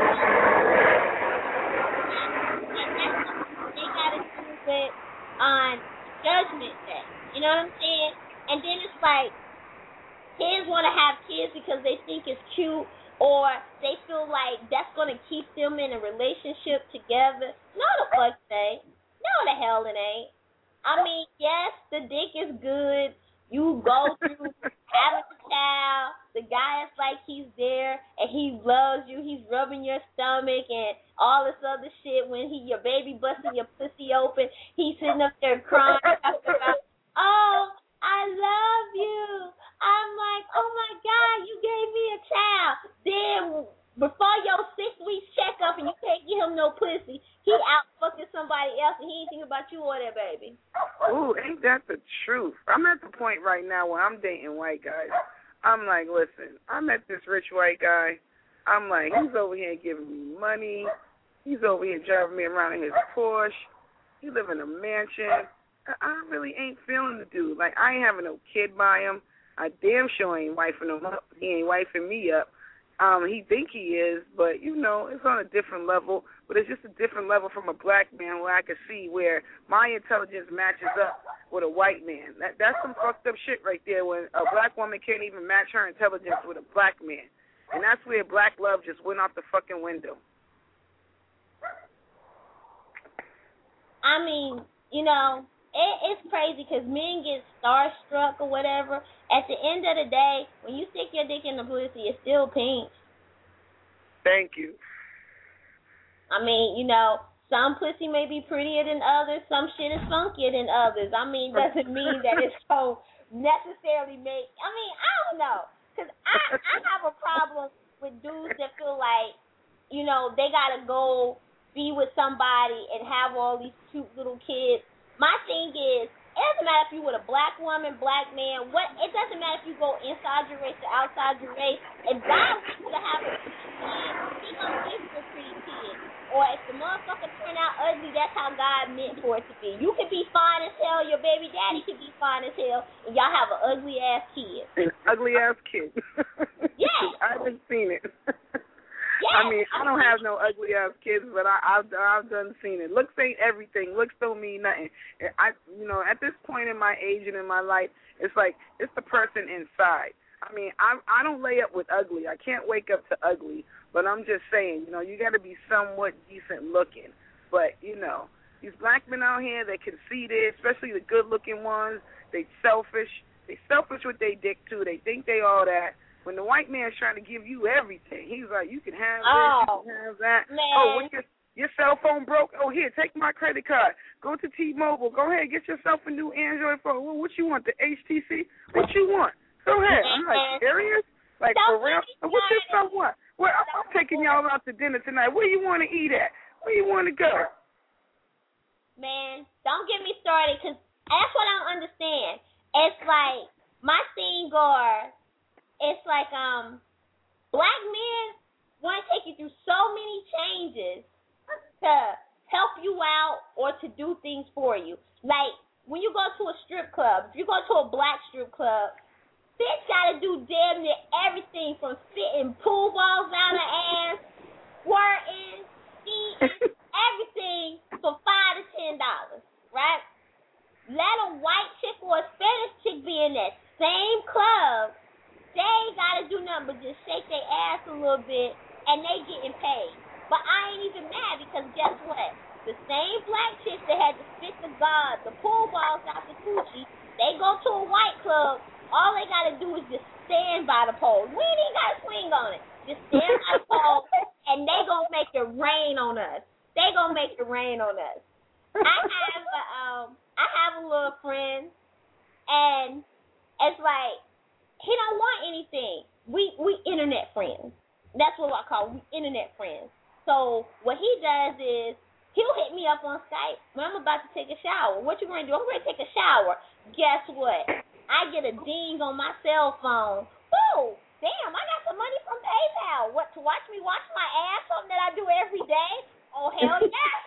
and that's something they got to do with on Judgment Day. You know what I'm saying? And then it's like, kids want to have kids because they think it's cute, or they feel like that's going to keep them in a relationship together. No, the fuck they. No, the hell it ain't. I mean, yes, the dick is good. You go through having a child. The guy is like he's there and he loves you. He's rubbing your stomach and all this other shit. When he your baby busting your pussy open, he's sitting up there crying about, oh, I love you. I'm like, oh my God, you gave me a child. Then before your six weeks checkup and you can't get him no pussy, Ooh, ain't that the truth? I'm at the point right now where I'm dating white guys. I'm like, listen, I met this rich white guy. I'm like, he's over here giving me money. He's over here driving me around in his Porsche. He live in a mansion. I, I really ain't feeling the dude. Like, I ain't having no kid by him. I damn sure ain't wifing him up. He ain't wifing me up. Um, he think he is, but, you know, it's on a different level. But it's just a different level from a black man where I can see where my intelligence matches up with a white man. That That's some fucked up shit right there when a black woman can't even match her intelligence with a black man. And that's where black love just went out the fucking window. I mean, you know, it, it's crazy because men get starstruck or whatever. At the end of the day, when you stick your dick in the pussy, it's still pink. Thank you. I mean, you know, some pussy may be prettier than others. Some shit is funkier than others. I mean, doesn't mean that it's so necessarily make. I mean, I don't know. Because I, I have a problem with dudes that feel like, you know, they got to go be with somebody and have all these cute little kids. My thing is, it doesn't matter if you're with a black woman, black man, what. It doesn't matter if you go inside your race or outside your race. If God wants you to have a pretty kid, He gonna give you a pretty kid. Or if the motherfucker turn out ugly, that's how God meant for it to be. You can be fine as hell, your baby daddy can be fine as hell, and y'all have an ugly ass kid. An ugly ass kid. Yeah. I haven't seen it. Yes. I mean, I don't have no ugly ass kids, but I, I've I've done seen it. Looks ain't everything. Looks don't mean nothing. I, you know, at this point in my age and in my life, it's like it's the person inside. I mean, I I don't lay up with ugly. I can't wake up to ugly. But I'm just saying, you know, you got to be somewhat decent looking. But you know, these black men out here, they conceited, especially the good looking ones. They selfish. They selfish with their dick too. They think they all that. When the white man's trying to give you everything, he's like, you can have this, oh, you can have that. Man. Oh, when your, your cell phone broke, oh, here, take my credit card. Go to T-Mobile. Go ahead, get yourself a new Android phone. Well, what you want, the H T C? What you want? Go ahead. I'm like, serious? Like, for real? What you so what? Well, I'm, I'm taking y'all out to dinner tonight. Where you want to eat at? Where you want to go? Man, don't get me started, because that's what I don't understand. It's like, my thing are... It's like um, black men want to take you through so many changes to help you out or to do things for you. Like, when you go to a strip club, if you go to a black strip club, bitch got to do damn near everything from spitting pool balls out her ass, squirting, eating, everything for five to ten dollars, right? Let a white chick or a Spanish chick be in that same club. They ain't got to do nothing but just shake their ass a little bit, and they getting paid. But I ain't even mad, because guess what? The same black chicks that had to spit the god, the pool balls out the coochie, they go to a white club, all they got to do is just stand by the pole. We ain't even got to swing on it. Just stand by the pole, and they going to make it rain on us. They going to make it rain on us. I have a, um, I have a little friend, and it's like, he don't want anything. We we internet friends. That's what I call we internet friends. So what he does is he'll hit me up on Skype when I'm about to take a shower. What you going to do? I'm going to take a shower. Guess what? I get a ding on my cell phone. Woo! Damn, I got some money from PayPal. What, to watch me wash my ass, something that I do every day? Oh, hell yes.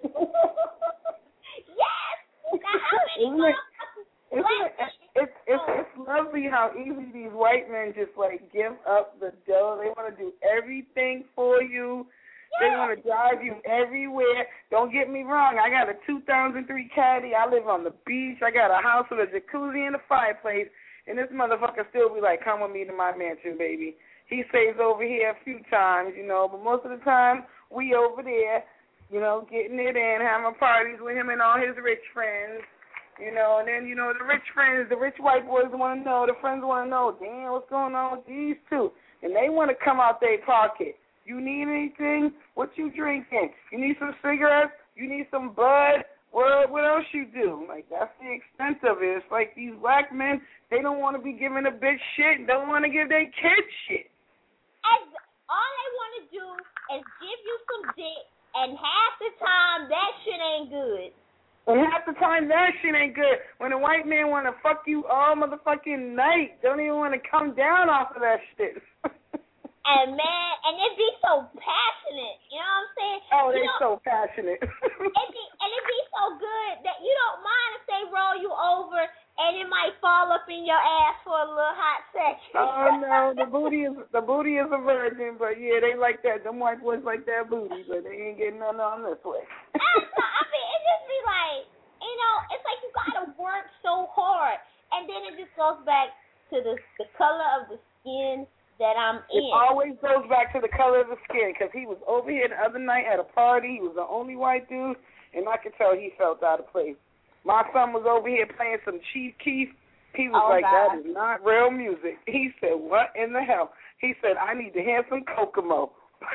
Yes. Now, how many motherfuckers? It's, it's, it's, it's lovely how easy these white men just, like, give up the dough. They want to do everything for you. They want to drive you everywhere. Don't get me wrong. I got a two thousand three Caddy. I live on the beach. I got a house with a jacuzzi and a fireplace. And this motherfucker still be like, come with me to my mansion, baby. He stays over here a few times, you know, but most of the time we over there, you know, getting it in, having parties with him and all his rich friends. You know, and then, you know, the rich friends, the rich white boys want to know, the friends want to know, damn, what's going on with these two? And they want to come out their pocket. You need anything? What you drinking? You need some cigarettes? You need some bud? What, what else you do? Like, that's the extent of it. It's like these black men, they don't want to be giving a bitch shit, don't want to give their kids shit. As all they want to do is give you some dick, and half the time, that shit ain't good. And half the time that shit ain't good. When a white man want to fuck you all motherfucking night, don't even want to come down off of that shit. And man, and it be so passionate, you know what I'm saying? Oh, they you know, so passionate. it be, and it be so good that you don't mind if they roll you over and it might fall up in your ass for a little hot section. Oh no, the booty is the booty is a virgin, but yeah, they like that. Them white boys like that booty, but they ain't getting none on this way. I mean, it just be like, you know, it's like you gotta work so hard, and then it just goes back to the the color of the skin that I'm in. It always goes back to the color of the skin, because he was over here the other night at a party. He was the only white dude, and I could tell he felt out of place. My son was over here playing some Chief Keef. He was oh, like, God. that is not real music. He said, what in the hell? He said, I need to hear some Kokomo.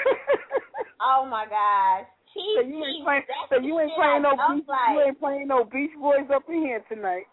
Oh, my gosh. Chief so you ain't Keef, playing, so you ain't playing no beach, like, you ain't playing no Beach Boys up in here tonight.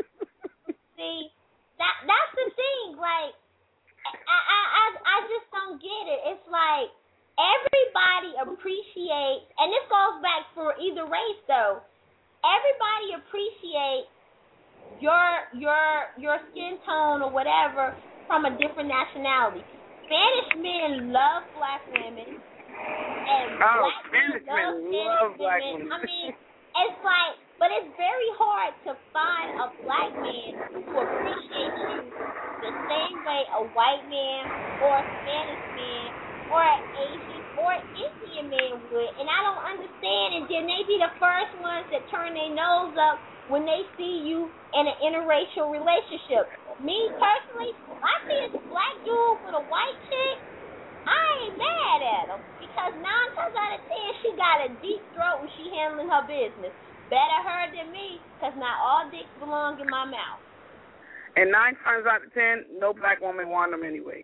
See, that that's the thing. Like, I, I I I just don't get it. It's like everybody appreciates, and this goes back for either race though. Everybody appreciates your your your skin tone or whatever from a different nationality. Spanish men love black women, and oh, black Spanish men love men Spanish love black women. women. I mean, it's like, but it's very hard to find a black man who appreciates you the same way a white man or a Spanish man or an Asian or an Indian man would. And I don't understand. And then they be the first ones that turn their nose up when they see you in an interracial relationship. Me, personally, if I see a black dude with a white chick, I ain't mad at him. Because nine times out of ten, she got a deep throat when she handling her business. Better her than me, because not all dicks belong in my mouth. And nine times out of ten, no black woman want them anyway.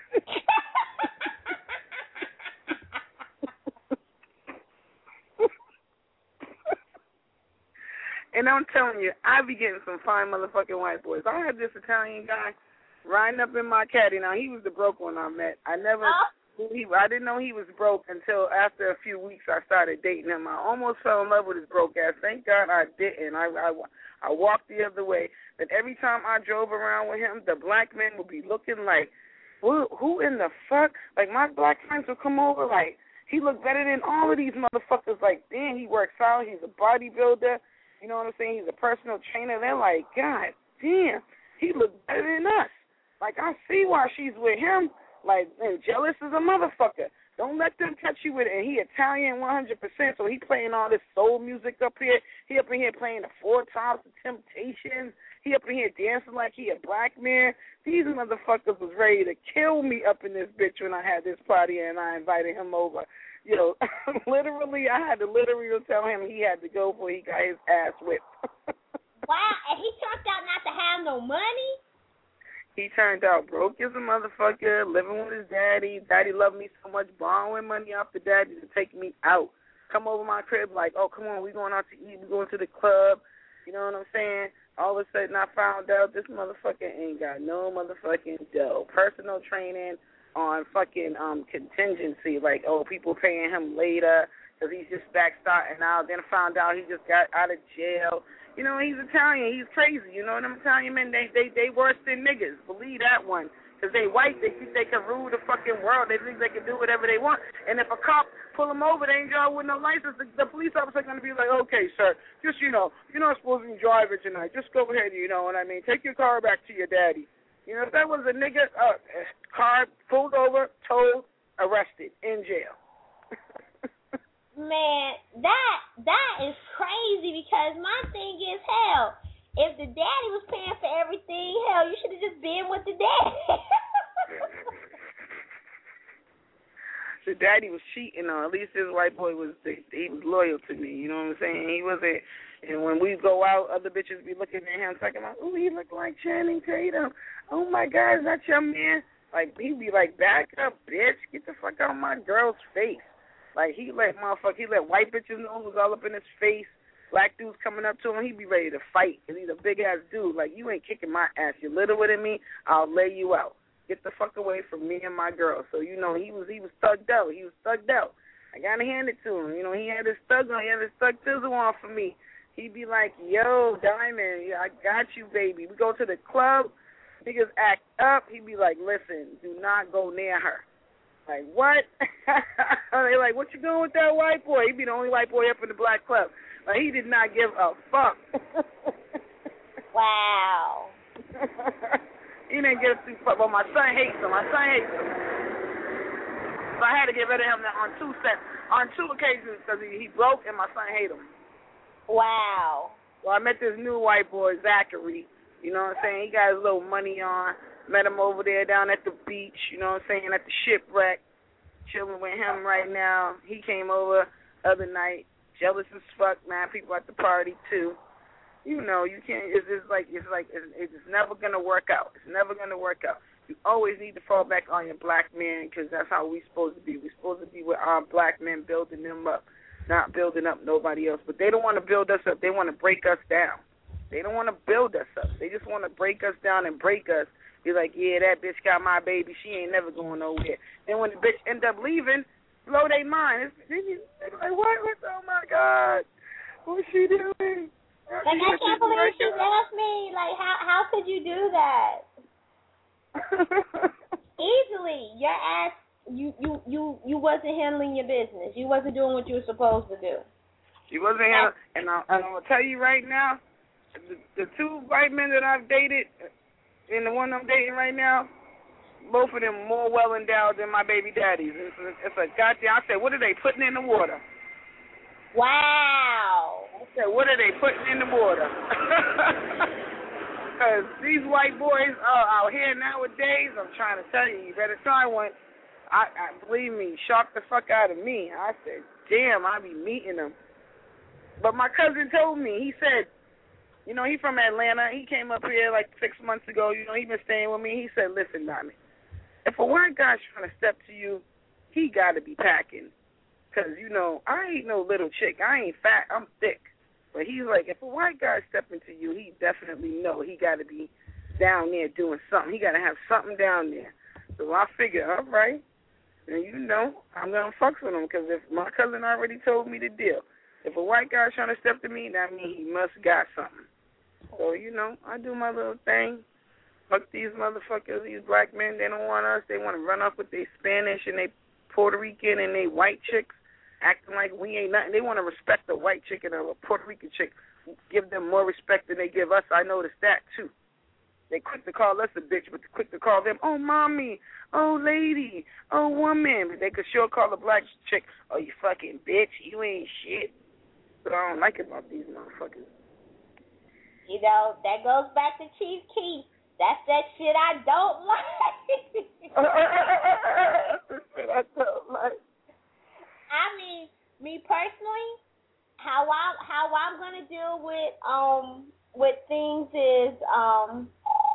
And I'm telling you, I be getting some fine motherfucking white boys. I had this Italian guy riding up in my caddy. Now, he was the broke one I met. I never, oh. he, I didn't know he was broke until after a few weeks I started dating him. I almost fell in love with his broke ass. Thank God I didn't. I, I, I walked the other way. But every time I drove around with him, the black men would be looking like, who, who in the fuck? Like, my black friends would come over like, he looked better than all of these motherfuckers. Like, damn, he works out. He's a bodybuilder. You know what I'm saying? He's a personal trainer. They're like, God damn, he looks better than us. Like, I see why she's with him. Like, and jealous as a motherfucker. Don't let them catch you with it. And he Italian one hundred percent, so he playing all this soul music up here. He up in here playing the Four Tops, the Temptations. He up in here dancing like he a black man. These motherfuckers was ready to kill me up in this bitch when I had this party and I invited him over. You know, literally, I had to literally tell him he had to go before he got his ass whipped. Wow, and he turned out not to have no money? He turned out broke as a motherfucker, living with his daddy. Daddy loved me so much, borrowing money off the daddy to take me out. Come over my crib like, oh, come on, we going out to eat, we going to the club. You know what I'm saying? All of a sudden, I found out this motherfucker ain't got no motherfucking dough. Personal training on fucking um contingency, like, oh, people paying him later because he's just back starting out. Then I found out he just got out of jail. You know, he's Italian. He's crazy. You know, them Italian men, they they they worse than niggas. Believe that one. Because they white, they think they can rule the fucking world. They think they can do whatever they want. And if a cop pull them over, they ain't drive with no license, the, the police officer going to be like, okay, sir, just, you know, you're not supposed to be driving tonight. Just go ahead, you know what I mean? Take your car back to your daddy. You know, if that was a nigga, uh, car pulled over, towed, arrested, in jail. Man, that that is crazy because my thing is, hell, if the daddy was paying for everything, hell, you should have just been with the daddy. The daddy was cheating on. At least this white boy was, he was loyal to me. You know what I'm saying? He wasn't. And when we go out, other bitches be looking at him, talking about, ooh, he look like Channing Tatum. Oh, my God, is that your man? Like, he be like, back up, bitch. Get the fuck out of my girl's face. Like, he let motherfucker, he let white bitches know who's all up in his face. Black dudes coming up to him, he be ready to fight. Because he's a big-ass dude. Like, you ain't kicking my ass. You're littler than me, I'll lay you out. Get the fuck away from me and my girl. So, you know, he was he was thugged out. He was thugged out. I got to hand it to him. You know, he had his thug on. He had his thug thizzle on for me. He'd be like, yo, Diamond, I got you, baby. We go to the club, niggas act up. He'd be like, listen, do not go near her. Like, what? They like, what you doing with that white boy? He'd be the only white boy up in the black club. Like, he did not give a fuck. Wow. He didn't give a fuck. But my son hates him. My son hates him. So I had to get rid of him on two sets, on two occasions because he, he broke and my son hated him. Wow. Well, I met this new white boy, Zachary. You know what I'm saying? He got his little money on. Met him over there down at the beach, you know what I'm saying, at the shipwreck. Chilling with him right now. He came over other night. Jealous as fuck, man. People at the party, too. You know, you can't, it's just like, it's like, it's, it's never going to work out. It's never going to work out. You always need to fall back on your black men because that's how we're supposed to be. We're supposed to be with our black men, building them up, not building up nobody else. But they don't want to build us up. They want to break us down. They don't want to build us up. They just want to break us down and break us. Be like, yeah, that bitch got my baby. She ain't never going nowhere. Then when the bitch end up leaving, blow their mind. It's, it's like, what? Oh, my God. What's she doing? Like, I can't believe she left me. Like, how how could you do that? Easily. Your ass, you, you, you, you wasn't handling your business. You wasn't doing what you were supposed to do. She wasn't handling, and, I, and I'm going to tell you right now, the, the two white men that I've dated, and the one I'm dating right now, both of them more well endowed than my baby daddies. It's a, it's a goddamn. I said, what are they putting in the water? Wow. I said, what are they putting in the water? Because these white boys are out here nowadays. I'm trying to tell you, you better try one. I, I believe me, shocked the fuck out of me. I said, damn, I be meeting them. But my cousin told me. He said, you know, he from Atlanta. He came up here like six months ago. You know, he been staying with me. He said, listen, Diamond, if a white guy's trying to step to you, he got to be packing. Because, you know, I ain't no little chick. I ain't fat. I'm thick. But he's like, if a white guy's stepping to you, he definitely know he got to be down there doing something. He got to have something down there. So I figure, all right, and you know, I'm going to fuck with him because if my cousin already told me the deal. If a white guy's trying to step to me, that means he must got something. So, you know, I do my little thing. Fuck these motherfuckers, these black men. They don't want us. They want to run off with their Spanish and they Puerto Rican and they white chicks, acting like we ain't nothing. They want to respect a white chick and a Puerto Rican chick. Give them more respect than they give us. I noticed that, too. They quick to call us a bitch, but quick to call them, oh, mommy, oh, lady, oh, woman. But they could sure call a black chick, oh, you fucking bitch, you ain't shit. But I don't like about these motherfuckers. You know, that goes back to Chief Keef. That's that shit I don't like. I don't like. I mean, me personally, how I how I'm gonna deal with um with things is um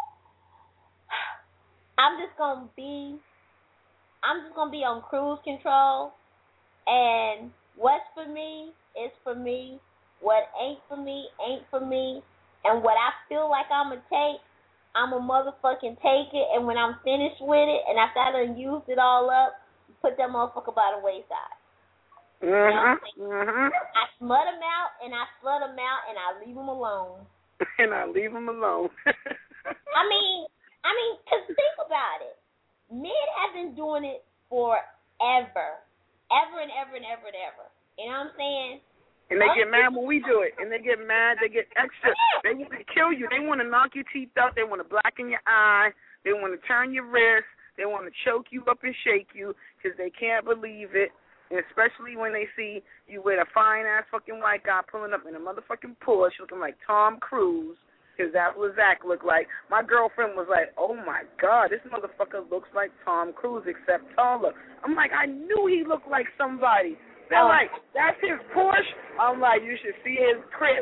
I'm just gonna be I'm just gonna be on cruise control, and what's for me is for me. What ain't for me ain't for me, and what I feel like I'm gonna take, I'm a motherfucking take it, and when I'm finished with it, and after I done used it all up, put that motherfucker by the wayside. Mm-hmm. You know mm-hmm. I smut them out, and I slut them out, and I leave them alone. And I leave them alone. I mean, I mean, cause think about it. Men have been doing it forever, ever and ever and ever and ever. You know what I'm saying? And they get mad when we do it. And they get mad. They get extra. They want to kill you. They want to knock your teeth out. They want to blacken your eye. They want to turn your wrist. They want to choke you up and shake you because they can't believe it. And especially when they see you with a fine-ass fucking white guy pulling up in a motherfucking Porsche looking like Tom Cruise, because that's what Zach looked like. My girlfriend was like, oh, my God, this motherfucker looks like Tom Cruise except taller. I'm like, I knew he looked like somebody. They're oh. like, that's his Porsche? I'm like, you should see his crib.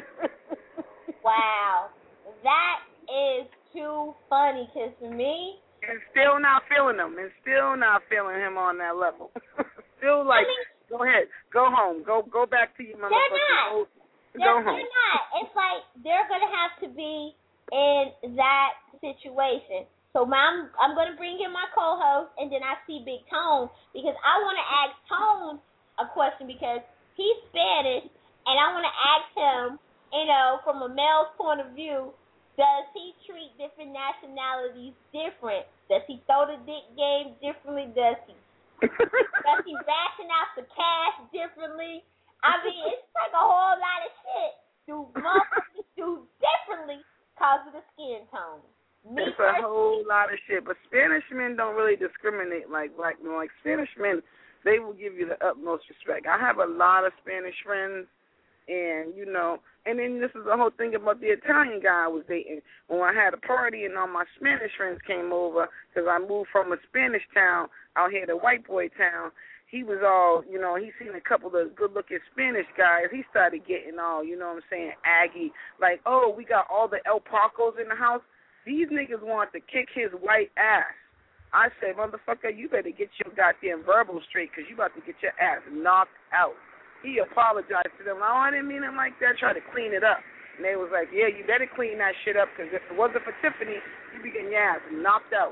Wow. That is too funny, because for me... And still not feeling him, and still not feeling him on that level. Still like, I mean, go ahead, go home, go go back to your motherfucking They're not. Old, they're, go home. They're not. It's like they're going to have to be in that situation. So I'm, I'm going to bring in my co-host, and then I see Big Tone, because I want to ask Tone a question, because he's Spanish, and I want to ask him, you know, from a male's point of view, does he treat different nationalities different? Does he throw the dick game differently? Does he does he ration out the cash differently? I mean, it's like a whole lot of shit. Do motherfuckers do differently because of the skin tone? Me it's a whole lot of shit. But Spanish men don't really discriminate like black men. Like Spanish men, they will give you the utmost respect. I have a lot of Spanish friends, and, you know, and then this is the whole thing about the Italian guy I was dating. When I had a party and all my Spanish friends came over, because I moved from a Spanish town out here to white boy town, he was all, you know, he seen a couple of good-looking Spanish guys. He started getting all, you know what I'm saying, aggy. Like, oh, we got all the El Pacos in the house. These niggas want to kick his white ass. I said, motherfucker, you better get your goddamn verbal straight because you about to get your ass knocked out. He apologized to them. Oh, I didn't mean it like that. Tried to clean it up. And they was like, yeah, you better clean that shit up because if it wasn't for Tiffany, you'd be getting your ass knocked out.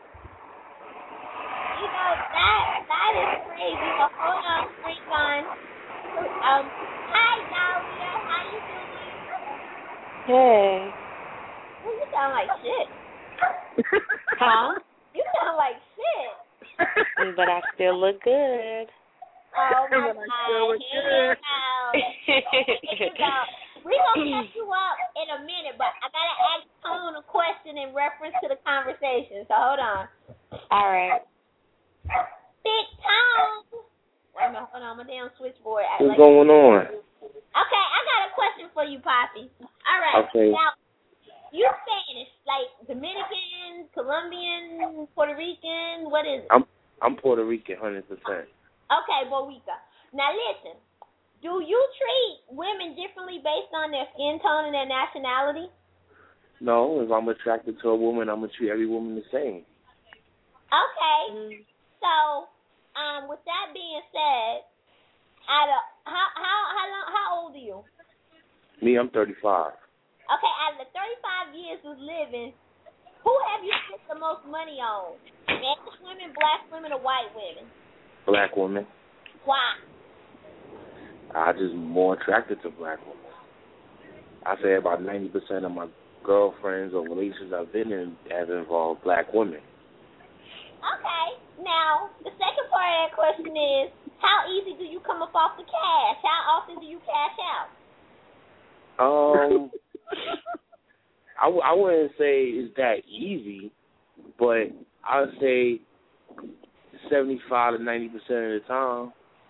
You know, that that is crazy. But hold on, freak on. Um, hi, Dahlia. How you doing? Hey. Well, you sound like shit. Huh? You sound like shit. But I still look good. Oh, my God. Here you go. We're going to catch you up in a minute, but I got to ask Tone a question in reference to the conversation. So hold on. All right. Big Tone. Wait a minute. Hold on. My damn switchboard. What's like, going on? Okay, I got a question for you, Poppy. All right. Okay. Now, you Spanish, like Dominican, Colombian, Puerto Rican, what is it? I'm I'm Puerto Rican, one hundred percent. Okay, Boica. Now listen, do you treat women differently based on their skin tone and their nationality? No, if I'm attracted to a woman, I'm going to treat every woman the same. Okay. Mm. So, um, with that being said, out of, how, how, how, long, how old are you? Me, I'm thirty-five. Okay, out of the thirty-five years of living, who have you spent the most money on? Spanish women, black women, or white women? Black women. Why? I just more attracted to black women. I say about ninety percent of my girlfriends or relationships I've been in have involved black women. Okay. Now, the second part of that question is, how easy do you come up off the cash? How often do you cash out? Um, I, w- I wouldn't say it's that easy, but I would say seventy-five to ninety percent of the time.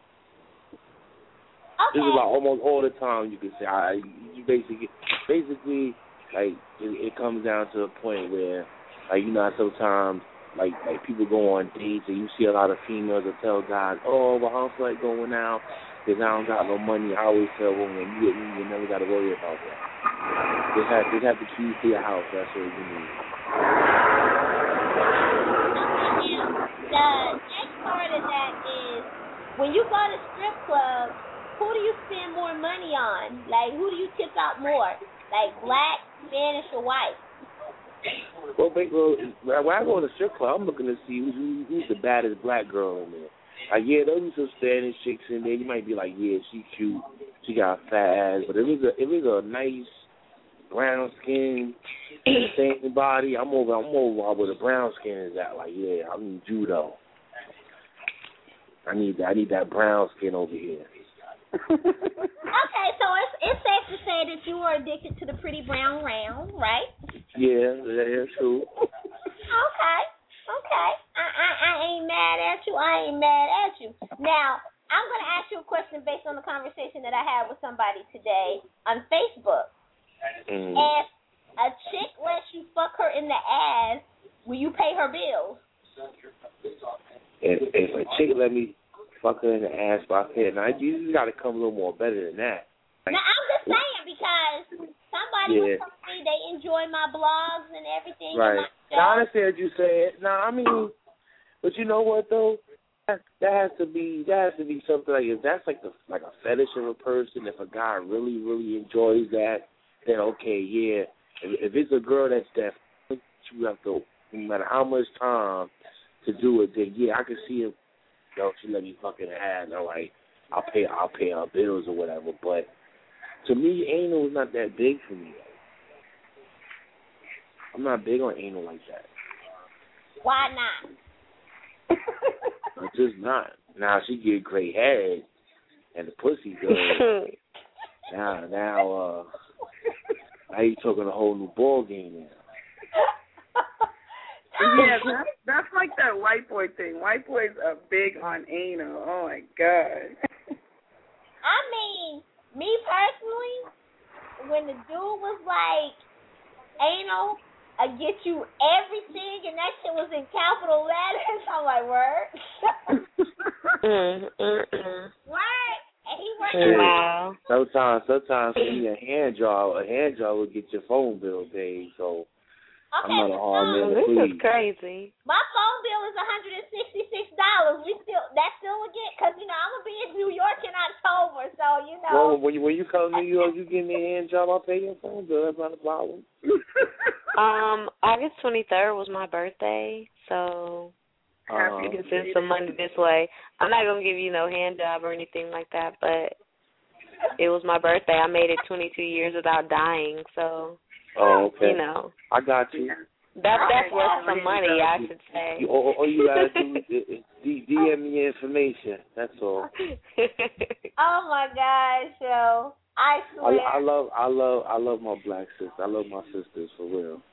Okay. This is like almost all the time. You can say I. You basically, basically, like it, it comes down to a point where, like you know, sometimes like like people go on dates and you see a lot of females that tell guys, oh, well, I don't feel like going out because I don't got no money. I always tell women, you you never got to worry about that. Just have just have the keys to your house. That's what you need. The next part of that is when you go to strip clubs, who do you spend more money on? Like, who do you tip out more? Like, black, Spanish, or white? Well, well, when I go to the strip club, I'm looking to see who's, who's the baddest black girl in there. Like, yeah, there'll be some Spanish chicks in there. You might be like, yeah, she cute, she got a fat ass. But if it's a, if it's a nice brown skin, same body, I'm over, I'm over where the brown skin is at. Like, yeah, I need judo. I need that. I need that brown skin over here. Okay, so it's it's safe to say that you are addicted to the pretty brown round, right? Yeah, that's true. Okay, okay. I, I I ain't mad at you. I ain't mad at you. Now, I'm gonna ask you a question based on the conversation that I had with somebody today on Facebook. Mm. If a chick lets you fuck her in the ass, will you pay her bills? If, if a chick let me fuck her in the ass by head, now you got to come a little more better than that. Now, I'm just saying because somebody Yeah. was telling me they enjoy my blogs and everything. Right. And my Now, I understand what you said. Now, I mean, but you know what though? That, that has to be that has to be something like if that's like the like a fetish of a person. If a guy really really enjoys that, then okay, yeah. If, if it's a girl that's that you have to, no matter how much time to do it, then yeah, I can see it. You know, she let me fucking add, and I'm like, I'll pay, I'll pay her bills or whatever. But To me, anal is not that big for me. I'm not big on anal like that. Why not? I'm just not. Now she get great head and the pussy good. now, now, uh, now you talking a whole new ball game now. Yeah, that's, that's like that white boy thing. White boys are big on anal. Oh my god. I mean, me personally, when the dude was like, anal, I get you everything, and that shit was in capital letters, I'm like, word? mm, mm, mm. Word? And he worked Hey, wow. Sometimes, sometimes for me, a hand job, a hand job will get your phone bill paid, so okay, I'm not a hard man to This please. is crazy. My phone bill is one hundred sixty-six dollars. We still, that still will get, because, you know, I'm going to be in New York in October, so, you know. Well, when you, when you come to New York, you give me a hand job, I'll pay your phone bill. That's not a problem. Um, August twenty-third was my birthday, so Uh, you can send some money this way. I'm not going to give you no hand job or anything like that, but it was my birthday. I made it twenty-two years without dying, so, oh, okay. you know. I got you. That, that's worth some money, I should say. You, all, all you gotta do is, is D M me information. That's all. Oh my gosh, yo! I swear. I, I love, I love, I love my black sister. I love my sisters for real.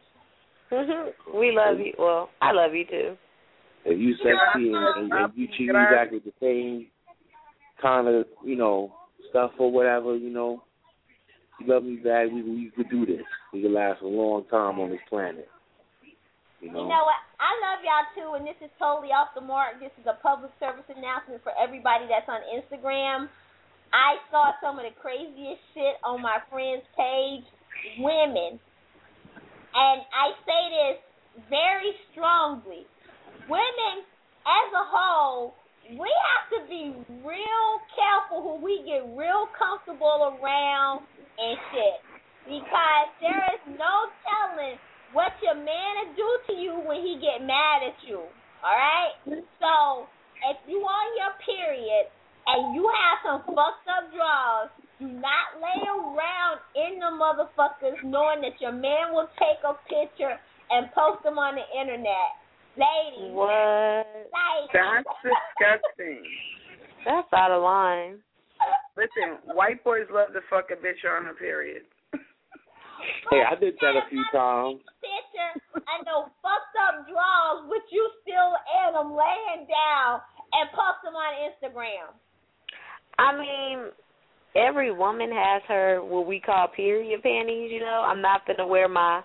We love you. Well, I love you too. If you sexy and, and, and you treat me back with the same kind of, you know, stuff or whatever, you know, you love me back. We we could do this. We could last a long time on this planet. You know? You know what? I love y'all too, and this is totally off the mark. This is a public service announcement for everybody that's on Instagram. I saw some of the craziest shit on my friend's page, women. And I say this very strongly. Women, as a whole, we have to be real careful who we get real comfortable around and shit. Because there is no telling what your man will do to you when he get mad at you. Alright? So, if you on your period and you have some fucked up drawers, do not lay around in the motherfuckers knowing that your man will take a picture and post them on the internet. Ladies. What? Ladies. That's disgusting. That's out of line. Listen, white boys love to fuck a bitch on her period. Hey, I did that a few times. Picture and those fucked up drawers with you still in them laying down and post them on Instagram. I mean, every woman has her what we call period panties, you know. I'm not going to wear my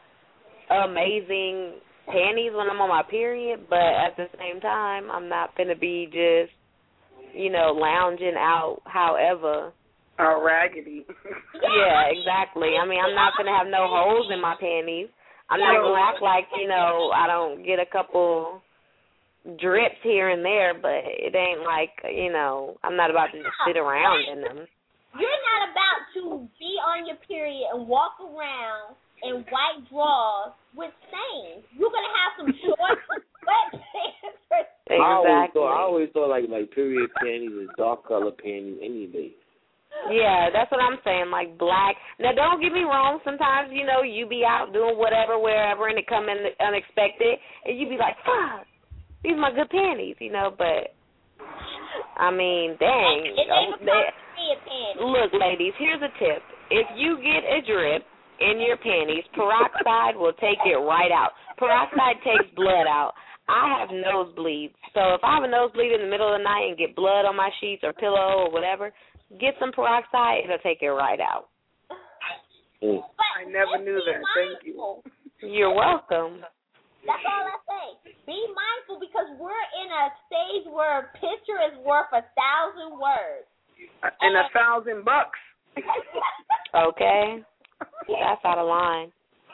amazing panties when I'm on my period, but at the same time, I'm not going to be just, you know, lounging out however. Oh, raggedy. Yeah, exactly. I mean, I'm not going to have no holes in my panties. I'm not going to act like, you know, I don't get a couple drips here and there, but it ain't like, you know, I'm not about to just sit around in them. You're not about to be on your period and walk around in white drawers with stains. You're going to have some short sweatpants. Exactly. I always thought, I always thought like, like period panties is dark color panties anyway. Yeah, that's what I'm saying, like black. Now, don't get me wrong. Sometimes, you know, you be out doing whatever, wherever, and it come in unexpected, and you be like, fuck, these are my good panties, you know, but, I mean, dang. Oh, they, look, ladies, here's a tip. If you get a drip in your panties, peroxide will take it right out. Peroxide takes blood out. I have nosebleeds, so if I have a nosebleed in the middle of the night and get blood on my sheets or pillow or whatever, get some peroxide, it'll take it right out. I never knew that. Thank you. You're welcome. That's all I say. Be mindful because we're in a stage where a picture is worth a thousand words. And a thousand bucks. Okay. That's out of line.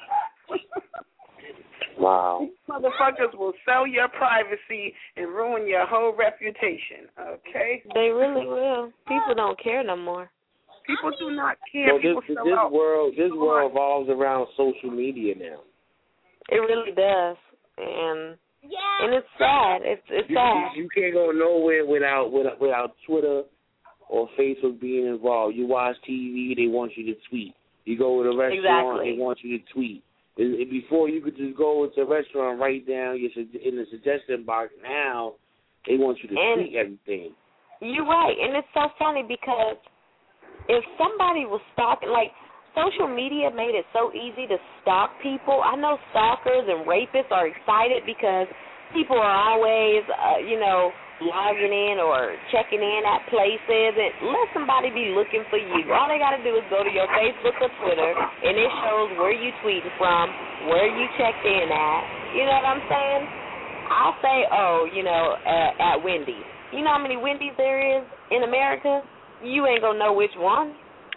Wow. These motherfuckers will sell your privacy and ruin your whole reputation, okay? They really will. People don't care no more. People do not care. Well, People this, sell this out. world, this world revolves around social media now. It really does, and yeah, and it's sad. It's it's you, sad. You, you can't go nowhere without without, without Twitter or Facebook being involved. You watch T V, they want you to tweet. You go to a restaurant, exactly. they want you to tweet. It, it, before you could just go to a restaurant, write down your in the suggestion box. Now they want you to and tweet everything. You're right, and it's so funny because if somebody was stalking, like social media made it so easy to stalk people. I know stalkers and rapists are excited because people are always, uh, you know, logging in or checking in at places, and let somebody be looking for you. All they got to do is go to your Facebook or Twitter, and it shows where you tweeting from, where you checked in at. You know what I'm saying? I'll say, oh, you know, uh, at Wendy's. You know how many Wendy's there is in America? You ain't going to know which one.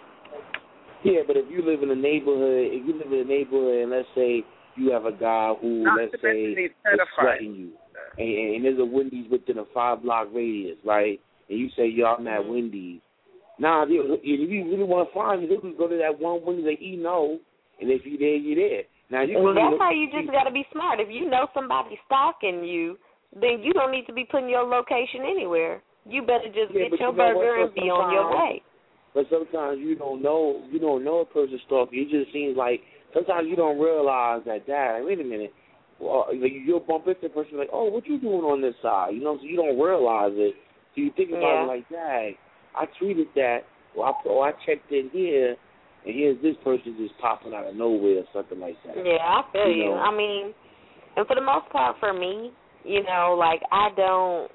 Yeah, but if you live in a neighborhood, if you live in a neighborhood, and let's say you have a guy who, Not let's say, is sweating you, and, and there's a Wendy's within a five-block radius, right? And you say, yo, I'm at Wendy's. Nah, if you really want to find me, you can go to that one Wendy's that you know, and if you're there, you're there. Now, you well, can that's how you just got to be smart. If you know somebody's stalking you, then you don't need to be putting your location anywhere. You better just yeah, get your you know burger what, and be on your way. But sometimes you don't know, you don't know a person's stalking. It just seems like sometimes you don't realize that, Dad, wait a minute. Well, you'll bump into a person like, oh, what you doing on this side? You know, so you don't realize it. So you think about yeah. it like, Dad, I tweeted that, or I, or I checked in here, and here's this person just popping out of nowhere or something like that. Yeah, I feel you. you. Know? I mean, and for the most part for me, you know, like I don't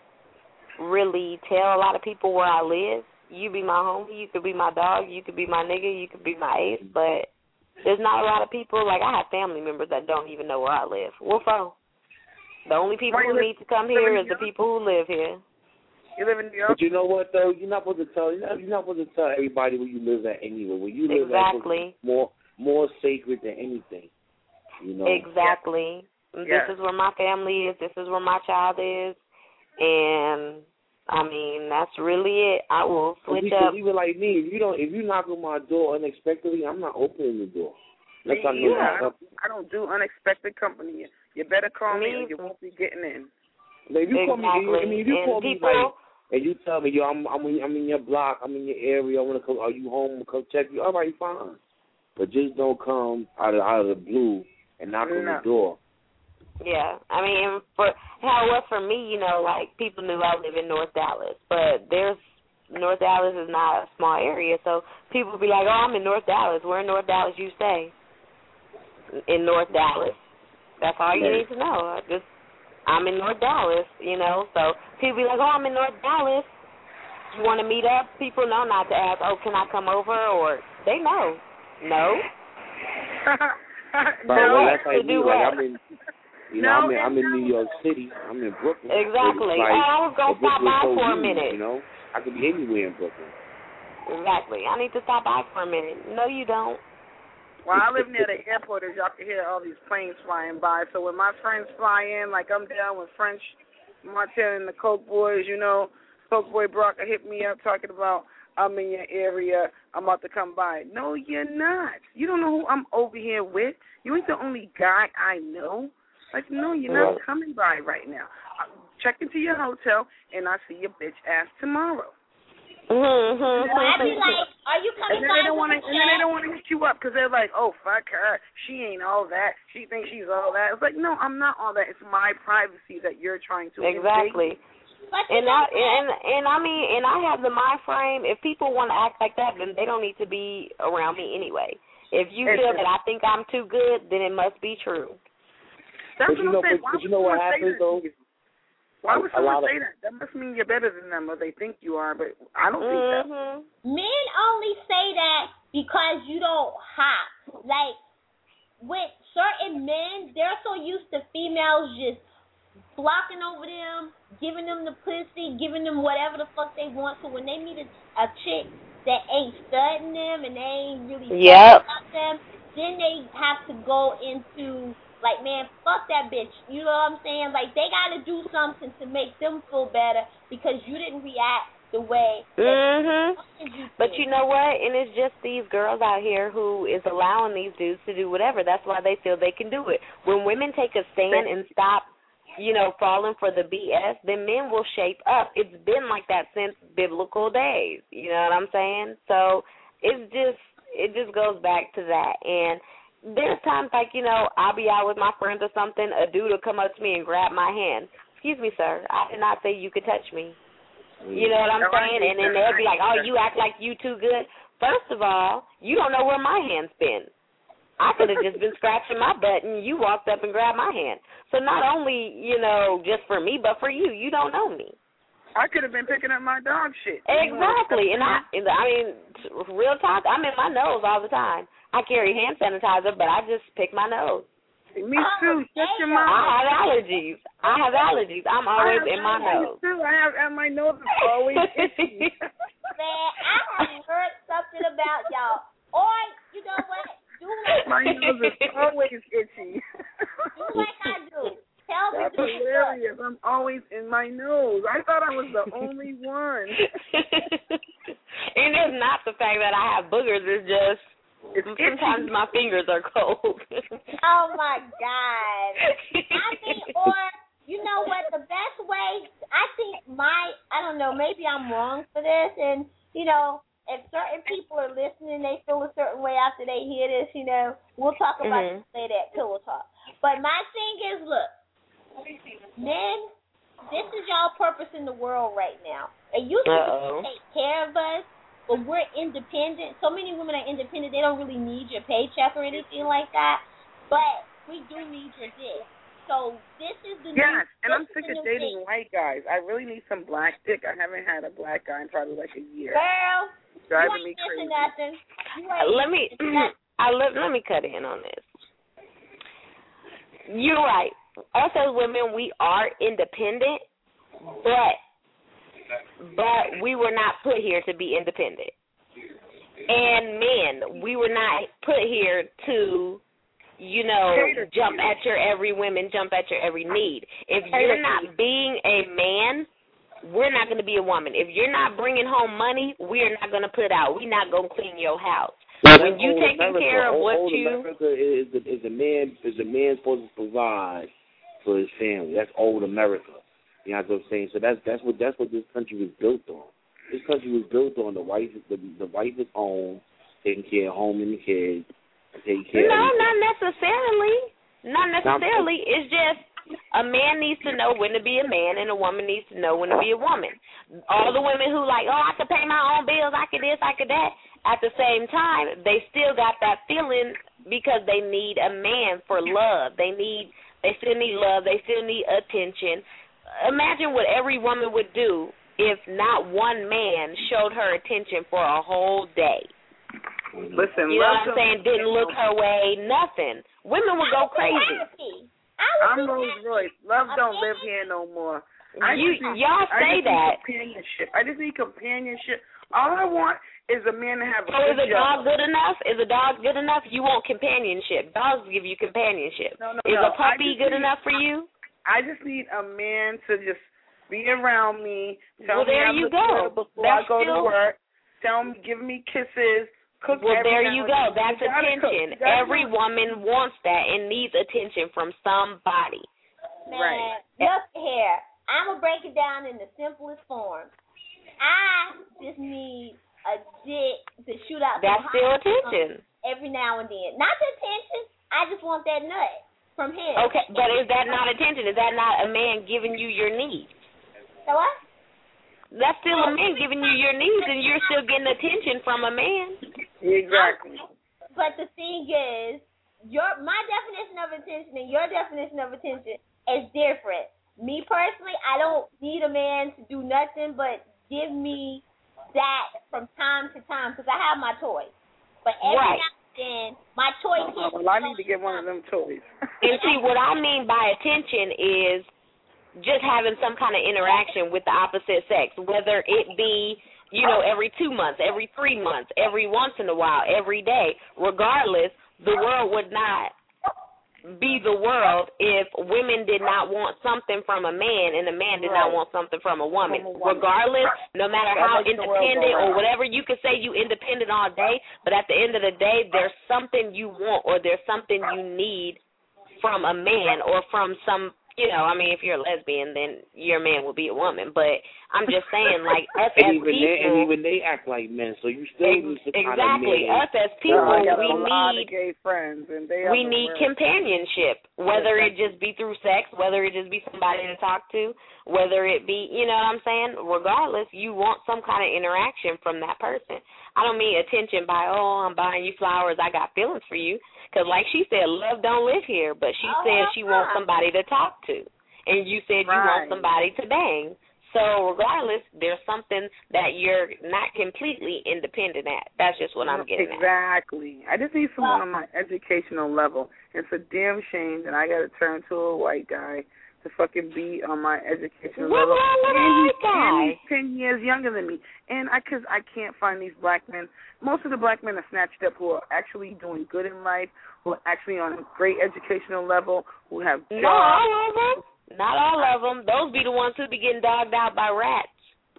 really tell a lot of people where I live. You be my homie, you could be my dog, you could be my nigga, you could be my ace, but there's not a lot of people, like I have family members that don't even know where I live. What for? The only people who need to come here is the people who live here. You live in New York? But you know what, though? You're not supposed to tell, you're not, you're not supposed to tell everybody where you live at anyway. Where you live exactly. at more, more sacred than anything, you know? Exactly. Yes. This is where my family is. This is where my child is. And I mean, that's really it. I will switch because up. Even like me, if you don't, if you knock on my door unexpectedly, I'm not opening the door. Me That's either. I don't, I don't do unexpected company. You better call me, me or you won't be getting in. Like, if you exactly. call me, I mean, if you and call people, me like, and you tell me, yo, I'm, I'm, in, I'm in your block, I'm in your area, I want to come. Are you home? Come check you. All right, fine. But just don't come out of out of the blue and knock no. on the door. Yeah, I mean, for how it was for me, you know, like people knew I live in North Dallas, but there's North Dallas is not a small area, so people would be like, "Oh, I'm in North Dallas. Where in North Dallas you stay?" In North Dallas. That's all you Right. need to know. I just I'm in North Dallas, you know. So people be like, "Oh, I'm in North Dallas. You want to meet up?" People know not to ask, "Oh, can I come over?" Or they know, no. But no, well, that's like to me. do Like what? I'm in, you know, No, I'm in, I'm in New York City. I'm in Brooklyn. Exactly. Like, oh, I was gonna stop by so for a huge, minute. You know, I could be anywhere in Brooklyn. Exactly. I need to stop by for a minute. No, you don't. Well, I live near the airport, as y'all can hear all these planes flying by. So when my friends fly in, like I'm down with French Martin and the Coke Boys, you know, Coke Boy Brock hit me up talking about I'm in your area, I'm about to come by. No, you're not. You don't know who I'm over here with. You ain't the only guy I know. Like, no, you're not Right. coming by right now. I'll check into your hotel, and I'll see your bitch ass tomorrow. Mm-hmm. So I'd be like, are you coming And then by they don't want to, with and then they don't want to hit you up because they're like, oh, fuck her, she ain't all that, she thinks she's all that. It's like, no, I'm not all that. It's my privacy that you're trying to Exactly. invade. And I and and I mean, and I have the mind frame. If people want to act like that, then they don't need to be around me anyway. If you feel that I think I'm too good, then it must be true. That's But you what know, I'm saying. but, Why but you would know what someone say happens that? though? Why would A someone lot of- say that? That must mean you're better than them, or they think you are. But I don't think Mm-hmm. that. Men only say that because you don't hop. Like, with certain men, they're so used to females just flocking over them, giving them the pussy, giving them whatever the fuck they want. So when they meet a, a chick that ain't studying them and they ain't really Yep. about them, then they have to go into, like, man, fuck that bitch. You know what I'm saying? Like, they got to do something to make them feel better because you didn't react the way that Mhm. you But did. you know what? And it's just these girls out here who is allowing these dudes to do whatever. That's why they feel they can do it. When women take a stand and stop you know, falling for the B S, then men will shape up. It's been like that since biblical days. You know what I'm saying? So it's just it just goes back to that. And there's times like, you know, I'll be out with my friends or something, a dude will come up to me and grab my hand. Excuse me, sir, I did not say you could touch me. You know what I'm saying? And then they'll be like, oh, you act like you too good. First of all, you don't know where my hand's been. I could have just been scratching my butt and you walked up and grabbed my hand. So not only, you know, just for me, but for you. You don't know me. I could have been picking up my dog shit. Exactly. And I, I mean, real talk, I'm in my nose all the time. I carry hand sanitizer, but I just pick my nose. Me too. Shut your mouth. I have allergies. I have allergies. I'm always in my nose. Me too. I have, and my nose is always itchy. Man, I have heard something about y'all. Or, you know what? Do like my nose is always itchy. Do like I do. Tell me That's to hilarious. I'm always in my nose. I thought I was the only one. And it's not the fact that I have boogers. It's just it's sometimes itchy. my fingers are cold. Oh, my God. I mean, or, you know what, the best way, I think my, I don't know, maybe I'm wrong for this, and, you know, if certain people are listening, they feel a certain way after they hear this, you know, we'll talk about mm-hmm. this later at Pillow Talk. But my thing is, look, men, this is y'all purpose in the world right now. And you can take care of us, but we're independent. So many women are independent, they don't really need your paycheck or anything like that. But we do need your dick. So this is the yes, new, and I'm sick of dating thing. white guys. I really need some black dick. I haven't had a black guy in probably like a year. Girl, it's driving you ain't me crazy. Nothing. You ain't let me I let, let me cut in on this. You're right. Us as women, we are independent, but but we were not put here to be independent. And men, we were not put here to, you know, jump at your every woman, jump at your every need. If you're not being a man, we're not going to be a woman. If you're not bringing home money, we're not going to put out. We're not going to clean your house. Well, when you taking America, care of old, what old you... America is, is a man is a man supposed to provide for his family. That's old America. You know what I'm saying? So that's that's what that's what this country was built on. This country was built on the wife the, the wife is home, taking care of home and the kids, taking care No, of not necessarily. Not necessarily. It's just a man needs to know when to be a man and a woman needs to know when to be a woman. All the women who like, oh, I could pay my own bills, I could this, I could that, at the same time, they still got that feeling because they need a man for love. They need, they still need love. They still need attention. Imagine what every woman would do if not one man showed her attention for a whole day. Listen, you know what I'm saying? Didn't look her way, nothing. Women would go crazy. I'm Rose Royce. Love don't live here no more. I you, just need, y'all say I just that. Need companionship. I just need companionship. All I want is a man to have a so good is a dog job. good enough? Is a dog good enough? You want companionship. Dogs give you companionship. No, no, is no. a puppy good need, enough for you? I just need a man to just be around me. Tell well, me there I'm you the go. before That's I go still... to work. Tell me, give me kisses. Cook well, every there now you and go. then. That's You attention. Every know. woman wants that and needs attention from somebody. Man, right. Look here. I'm going to break it down in the simplest form. I just need a dick to shoot out That's some still hot attention. every now and then. Not the attention. I just want that nut from him. Okay, but is that not attention? Is that not a man giving you your needs? So what? That's still a man giving you your needs, and you're still getting attention from a man. Exactly. But the thing is, your my definition of attention and your definition of attention is different. Me personally, I don't need a man to do nothing but give me that from time to time because I have my toys. But every right. now and then, my toy can't. Well, I need to get one of them toys. And see, what I mean by attention is just having some kind of interaction with the opposite sex, whether it be, you know, every two months, every three months, every once in a while, every day. Regardless, the world would not be the world if women did not want something from a man and a man did right. not want something from a woman. From a woman. Regardless, no matter that how independent or whatever, you can say you independent all day, but at the end of the day, there's something you want or there's something you need from a man or from some you know, I mean, if you're a lesbian, then your man will be a woman. But I'm just saying, like, us as and even people, they, and even they act like men, so you still ex- need to exactly. kind of Us as people, I got we a lot need of gay friends, and they we need companionship, whether it just be through sex, whether it just be somebody to talk to, whether it be, you know what I'm saying. Regardless, you want some kind of interaction from that person. I don't mean attention by, oh, I'm buying you flowers, I got feelings for you. Because like she said, love don't live here, but she oh, said she wants somebody to talk to. And you said you right. want somebody to bang. So regardless, there's something that you're not completely independent at. That's just what I'm getting exactly. at. Exactly. I just need someone on my educational level. It's a damn shame that I got to turn to a white guy to fucking be on my educational what level. What and, he's, and he's ten years younger than me. And I, cause I can't find these black men. Most of the black men are snatched up who are actually doing good in life, who are actually on a great educational level, who have jobs. Not all of them. Not all of them. Those be the ones who be getting dogged out by rats.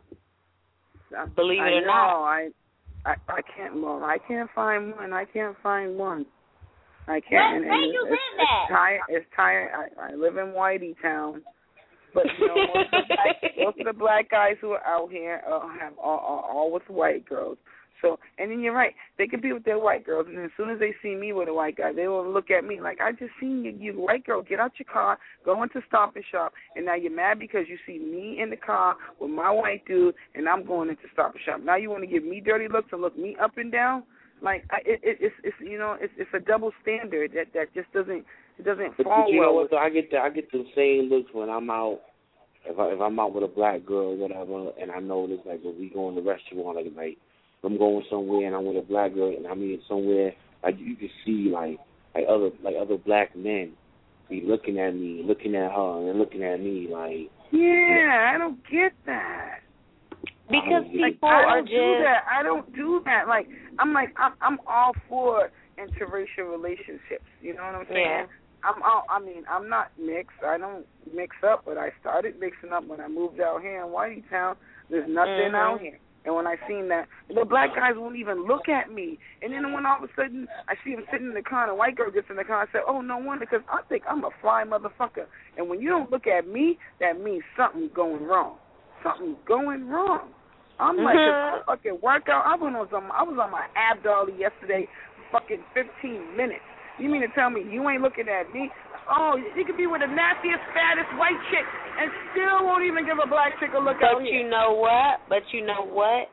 Believe it I or know, not. I, I, I can't. Well, I can't find one. I can't find one. I can't. Where, and, where and you it's, live it's at? tired. It's tired. I, I live in Whitey Town, but you know, most of the black, most of the black guys who are out here uh, have all, all, all with white girls. So, and then you're right. They can be with their white girls, and as soon as they see me with a white guy, they will look at me like, I just seen you, you white girl. Get out your car, go into Stop and Shop, and now you're mad because you see me in the car with my white dude, and I'm going into Stop and Shop. Now you want to give me dirty looks and look me up and down? Like I, it, it, it's, it's, you know, it's, it's a double standard that, that just doesn't, it doesn't but, fall but you well. know what? Though, I get the, I get the same looks when I'm out. If I if I'm out with a black girl or whatever, and I know this, like when we go in the restaurant, like like. I'm going somewhere and I'm with a black girl and I'm in somewhere like you can see like like other like other black men be looking at me, looking at her, and looking at me like. Yeah, I don't get that. Because people like, I are don't just. do that. I don't do that. Like I'm like I'm I'm all for interracial relationships. You know what I'm saying? Yeah. I'm all, I mean I'm not mixed. I don't mix up, but I started mixing up when I moved out here in Whitey Town. There's nothing mm-hmm. out here. And when I seen that, the black guys won't even look at me. And then when all of a sudden I see him sitting in the car and a white girl gets in the car, I said, oh, no wonder, because I think I'm a fly motherfucker. And when you don't look at me, that means something's going wrong. Something's going wrong. I'm like, mm-hmm. a fucking workout. I was on I was on my ab dolly yesterday, fucking fifteen minutes. You mean to tell me you ain't looking at me? Oh, you could be with the nastiest, fattest white chick and still won't even give a black chick a look but out here. you know what? But you know what?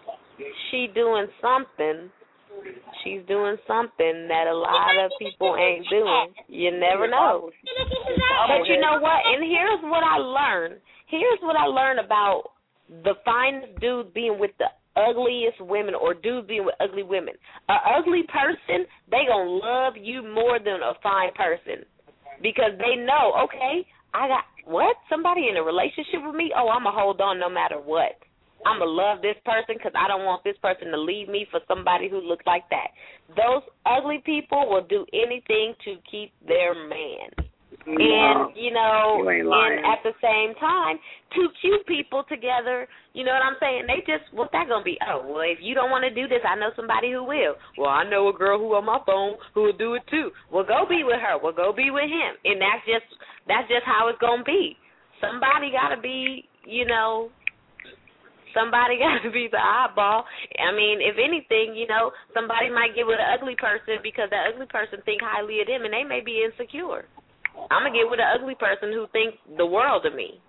She doing something. She's doing something that a lot of people ain't doing. You never know. But you know what? And here's what I learned. Here's what I learned about the finest dudes being with the ugliest women or dudes being with ugly women. An ugly person, they gonna love you more than a fine person. Because they know, okay, I got, what? Somebody in a relationship with me? Oh, I'm going to hold on no matter what. I'm going to love this person because I don't want this person to leave me for somebody who looks like that. Those ugly people will do anything to keep their man. No. And, you know, you ain't and lying. at the same time, two cute people together, you know what I'm saying? They just, what's that going to be? Oh, well, if you don't want to do this, I know somebody who will. Well, I know a girl who on my phone who will do it too. Well, go be with her. Well, go be with him. And that's just, that's just how it's going to be. Somebody got to be, you know, somebody got to be the oddball. I mean, if anything, you know, somebody might get with an ugly person because that ugly person think highly of them and they may be insecure. I'm going to get with an ugly person who thinks the world of me.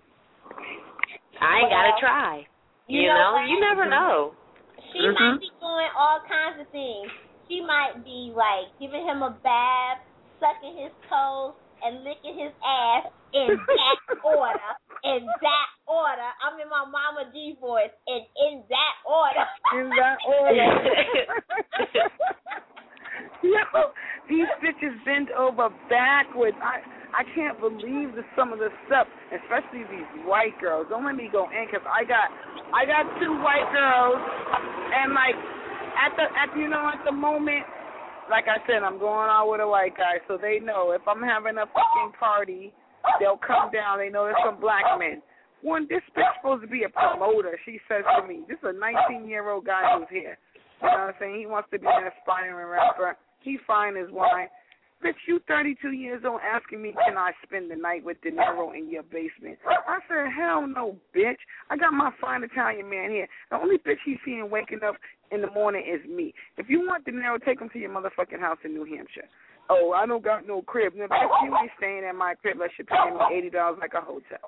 I ain't got to try. You, you know, know you never know. She mm-hmm. might be doing all kinds of things. She might be, like, giving him a bath, sucking his toes, and licking his ass in that order. In that order. I'm in my Mama G voice. And in that order. In that order. Yo, these bitches bend over backwards. I I can't believe the, some of the stuff, especially these white girls. Don't let me go in because I got I got two white girls, and like at the at you know at the moment, like I said, I'm going out with a white guy, so they know if I'm having a fucking party, they'll come down. They know there's some black men. One, this bitch supposed to be a promoter. She says to me, this is a nineteen year old guy who's here. You know what I'm saying? He wants to be an aspiring rapper. He fine as wine. bitch, you thirty-two years old asking me, can I spend the night with De Niro in your basement? I said, hell no, bitch. I got my fine Italian man here. The only bitch he's seeing waking up in the morning is me. If you want De Niro, take him to your motherfucking house in New Hampshire. Oh, I don't got no crib. No, bitch, you ain't staying at my crib unless you're paying me eighty dollars like a hotel.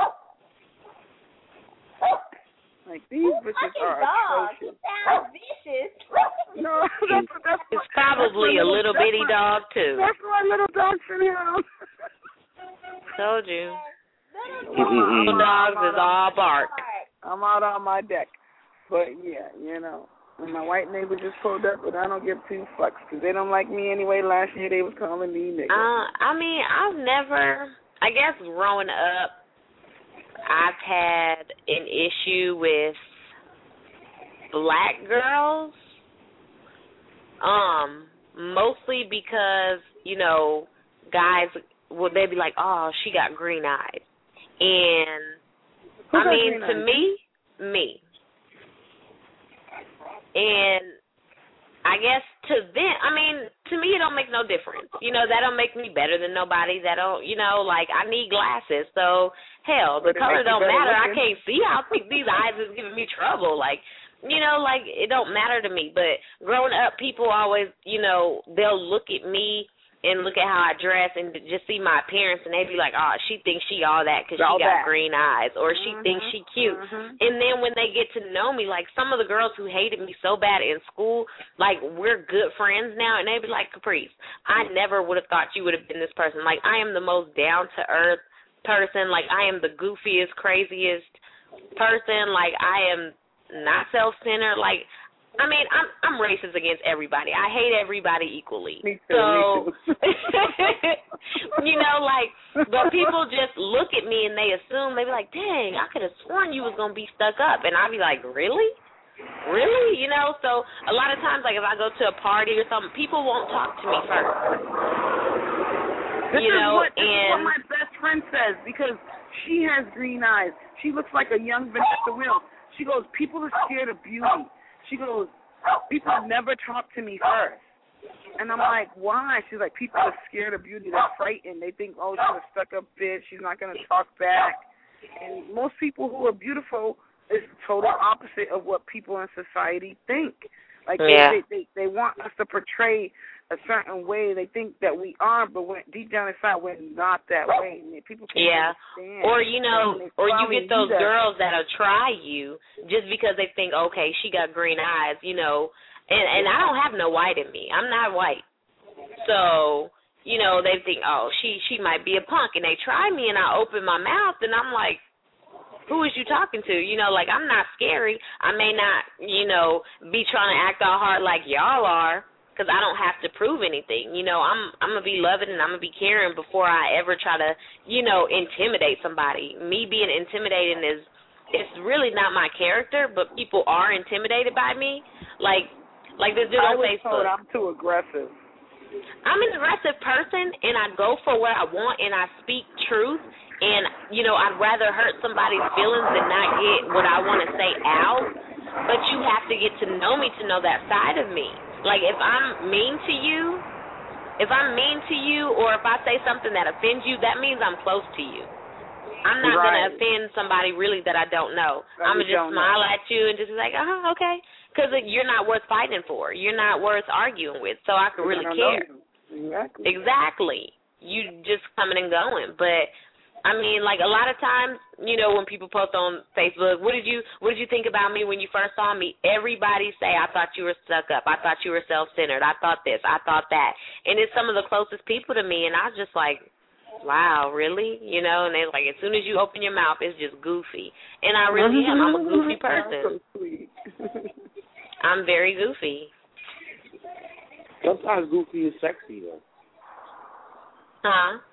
Like, these bitches are atrocious. Sounds vicious. No, that's, that's it's probably that's a little my, bitty dog too. That's my little dog sitting house. Told you. Little dogs is all bark. I'm out on my deck. But yeah, you know, and my white neighbor just pulled up, but I don't give two fucks because they don't like me anyway. Last year they was calling me nigga. Uh, I mean, I've never. I guess growing up, I've had an issue with black girls, um, mostly because, you know, guys, well, they'd be like, oh, she got green eyes. And, Who I got mean, green to eyes? me, me. And I guess to them, I mean, to me it don't make no difference. You know, that don't make me better than nobody. That don't, you know, like I need glasses. So, hell, the But it color makes you don't better matter. I looking. can't see. I think these eyes is giving me trouble. Like, you know, like it don't matter to me. But growing up, people always, you know, they'll look at me and look at how I dress and just see my appearance, and they be like, oh, she thinks she all that because she All got that. green eyes, or she Mhm, thinks she cute. mhm. And then when they get to know me, like some of the girls who hated me so bad in school, like we're good friends now, and they be like, Caprice, I never would have thought you would have been this person. Like I am the most down-to-earth person. Like I am the goofiest, craziest person. Like I am not self-centered. Like, I mean, I'm I'm racist against everybody. I hate everybody equally. Me too, so, me too. you know, like, but people just look at me and they assume, they be like, dang, I could have sworn you was going to be stuck up. And I be like, really? Really? You know, so a lot of times, like, if I go to a party or something, people won't talk to me first. This you is know, what this and is what my best friend says because she has green eyes. She looks like a young Vanessa Williams. She goes, people are scared of beauty. She goes, people never talk to me first. And I'm like, why? She's like, people are scared of beauty. They're frightened. They think, oh, she's a stuck-up bitch. She's not going to talk back. And most people who are beautiful is the total opposite of what people in society think. Like, Yeah. they, they, they, they want us to portray a certain way. They think that we are, but when, deep down inside, we're not that way. And people can't yeah. understand. Or, you know, And they or you follow get those that. girls that'll try you just because they think, okay, she got green eyes, you know. And, and I don't have no white in me. I'm not white. So, you know, they think, oh, she, she might be a punk. And they try me, and I open my mouth, and I'm like, who is you talking to? You know, like, I'm not scary. I may not, you know, be trying to act all hard like y'all are, because I don't have to prove anything. You know, I'm I'm going to be loving and I'm going to be caring before I ever try to, you know, intimidate somebody. Me being intimidating is, it's really not my character, but people are intimidated by me. Like, like this dude I on was Facebook. told I'm too aggressive. I'm an aggressive person, and I go for what I want, and I speak truth. And, you know, I'd rather hurt somebody's feelings than not get what I want to say out. But you have to get to know me to know that side of me. Like, if I'm mean to you, if I'm mean to you, or if I say something that offends you, that means I'm close to you. I'm not going to Right. offend somebody really that I don't know. That I'm you going to just don't smile know. at you and just be like, uh-huh, okay. Because you're not worth fighting for. You're not worth arguing with, so I can really I don't know care. you. Exactly. Exactly. You just coming and going. But I mean, like a lot of times, you know, when people post on Facebook, what did you what did you think about me when you first saw me? Everybody say, I thought you were stuck up. I thought you were self-centered. I thought this. I thought that. And it's some of the closest people to me, and I was just like, wow, really? You know, and they're like, as soon as you open your mouth, it's just goofy. And I really am. I'm a goofy person. So sweet. I'm very goofy. Sometimes goofy is sexy, though. Huh?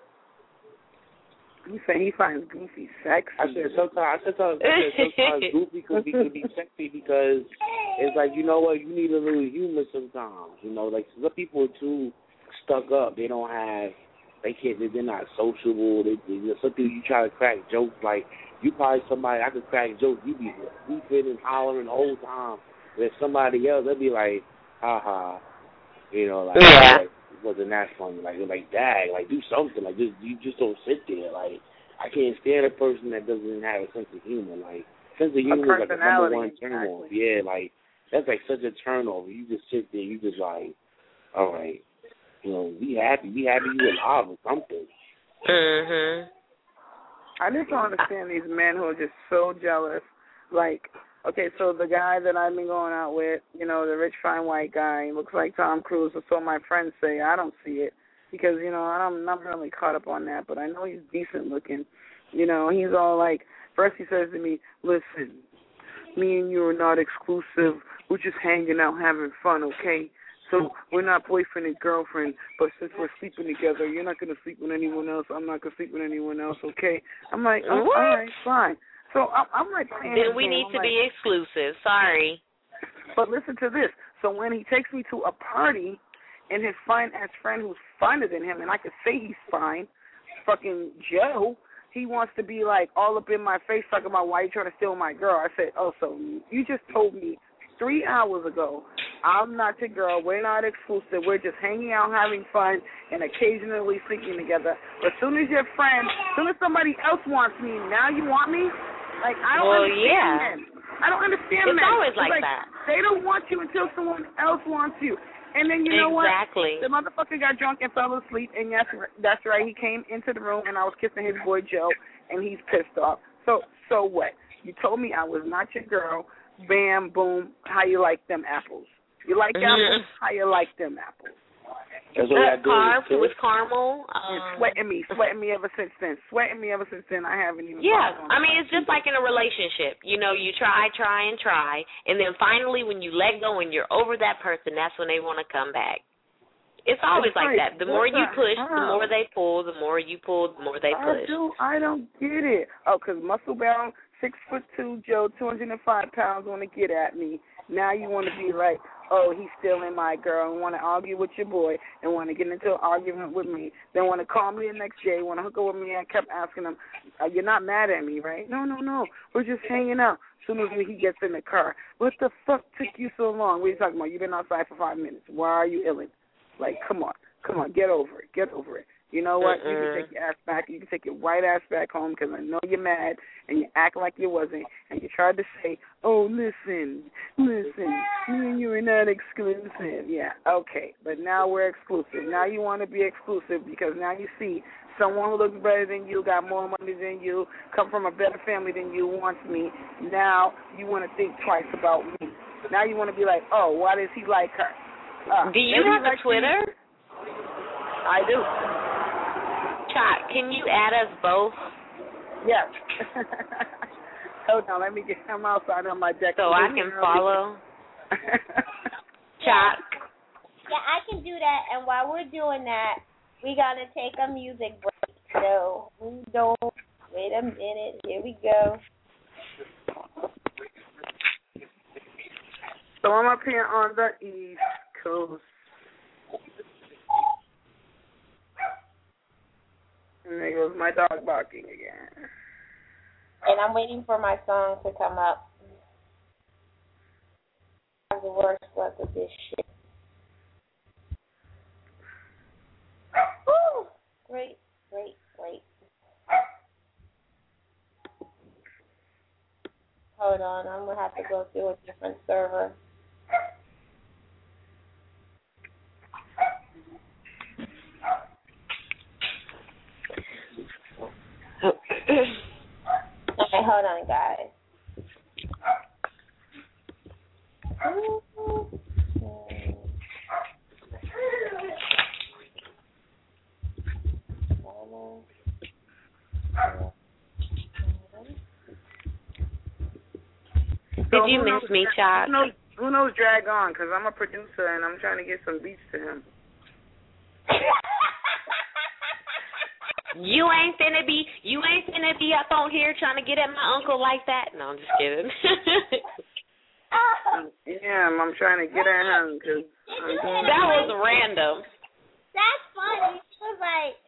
You say he finds goofy sexy. I said sometimes. I said sometimes, I said sometimes goofy could be could be sexy because it's like, you know what, you need a little humor sometimes. You know, like some people are too stuck up. They don't have. They can't. They're not sociable. They, they something you try to crack jokes like you probably somebody I could crack jokes. You be beefing and hollering the whole time. There's somebody else. They'll be like, ha ha. You know, like, yeah. like wasn't that funny. Like, like, dag, like, do something. Like, just you just don't sit there. Like, I can't stand a person that doesn't have a sense of humor. Like, sense of humor is like a number one turn off. Yeah, like, that's like such a turn off. You just sit there, you just like, all right, you know, be happy, be happy you alive or something. Mhm. I just don't understand these men who are just so jealous. Like, okay, so the guy that I've been going out with, you know, the rich, fine white guy, looks like Tom Cruise, or so my friends say. I don't see it because, you know, I'm not really caught up on that, but I know he's decent looking. You know, he's all like, first he says to me, listen, me and you are not exclusive. We're just hanging out, having fun, okay? So we're not boyfriend and girlfriend, but since we're sleeping together, you're not going to sleep with anyone else. I'm not going to sleep with anyone else, okay? I'm like, oh, all right, fine. So I'm, I'm like, then we need to be exclusive. Sorry. But listen to this. So when he takes me to a party, and his fine-ass friend who's finer than him, and I could say he's fine, fucking Joe, he wants to be like all up in my face talking about why you trying to steal my girl. I said, oh, so you just told me three hours ago I'm not your girl. We're not exclusive. We're just hanging out, having fun, and occasionally sleeping together. But as soon as your friend, as soon as somebody else wants me, now you want me? Like, I don't well, understand yeah. that. I don't understand it's that. It's always like, like that. They don't want you until someone else wants you. And then you know exactly. what? The motherfucker got drunk and fell asleep, and yes, that's right. He came into the room, and I was kissing his boy Joe, and he's pissed off. So, so what? You told me I was not your girl. Bam, boom. How you like them apples? You like mm-hmm. apples? How you like them apples? That's what I do. Carved with caramel. Um, You're sweating me, sweating me ever since then. Sweating me ever since then. I haven't even. Yeah, I mean, it's just like in a relationship. You know, you try, try, and try, and then finally, when you let go and you're over that person, that's when they want to come back. It's always that's like right. that. The more you push, hell? the more they pull. The more you pull, the more they push. I do. I don't get it. Oh, because muscle bound, six foot two Joe, two hundred and five pounds, want to get at me. Now you want to be like, oh, he's stealing my girl, and want to argue with your boy, and want to get into an argument with me. Then want to call me the next day, want to hook up with me. I kept asking him, you're not mad at me, right? No, no, no. We're just hanging out. As soon as he gets in the car, what the fuck took you so long? What are you talking about? You've been outside for five minutes. Why are you illing? Like, come on. Come on, get over it. Get over it. You know what? Uh-uh. You can take your ass back. You can take your white ass back home because I know you're mad and you act like you wasn't. And you tried to say, oh, listen, listen, me and you are not exclusive. Yeah, okay. But now we're exclusive. Now you want to be exclusive because now you see someone who looks better than you, got more money than you, come from a better family than you, wants me. Now you want to think twice about me. Now you want to be like, oh, why does he like her? Uh, Do you have like a Twitter? Me. I do. Chop, can you add us both? Yes. Hold on, let me get him outside on my deck. So I can follow. Chop. Yeah, I can do that. And while we're doing that, we got to take a music break. So we don't. Wait a minute. Here we go. So I'm up here on the East Coast. And there goes my dog barking again. And I'm waiting for my song to come up. I'm the worst luck with this shit. Woo! Great, great, great. Hold on, I'm going to have to go through a different server. Okay, hold on, guys. Did you miss me, Chuck? Who knows, who knows Drag On, because I'm a producer and I'm trying to get some beats to him. You ain't finna be, you ain't finna be up on here trying to get at my uncle like that. No, I'm just kidding. Yeah, I'm trying to get at him because that was random. That's funny. She was like,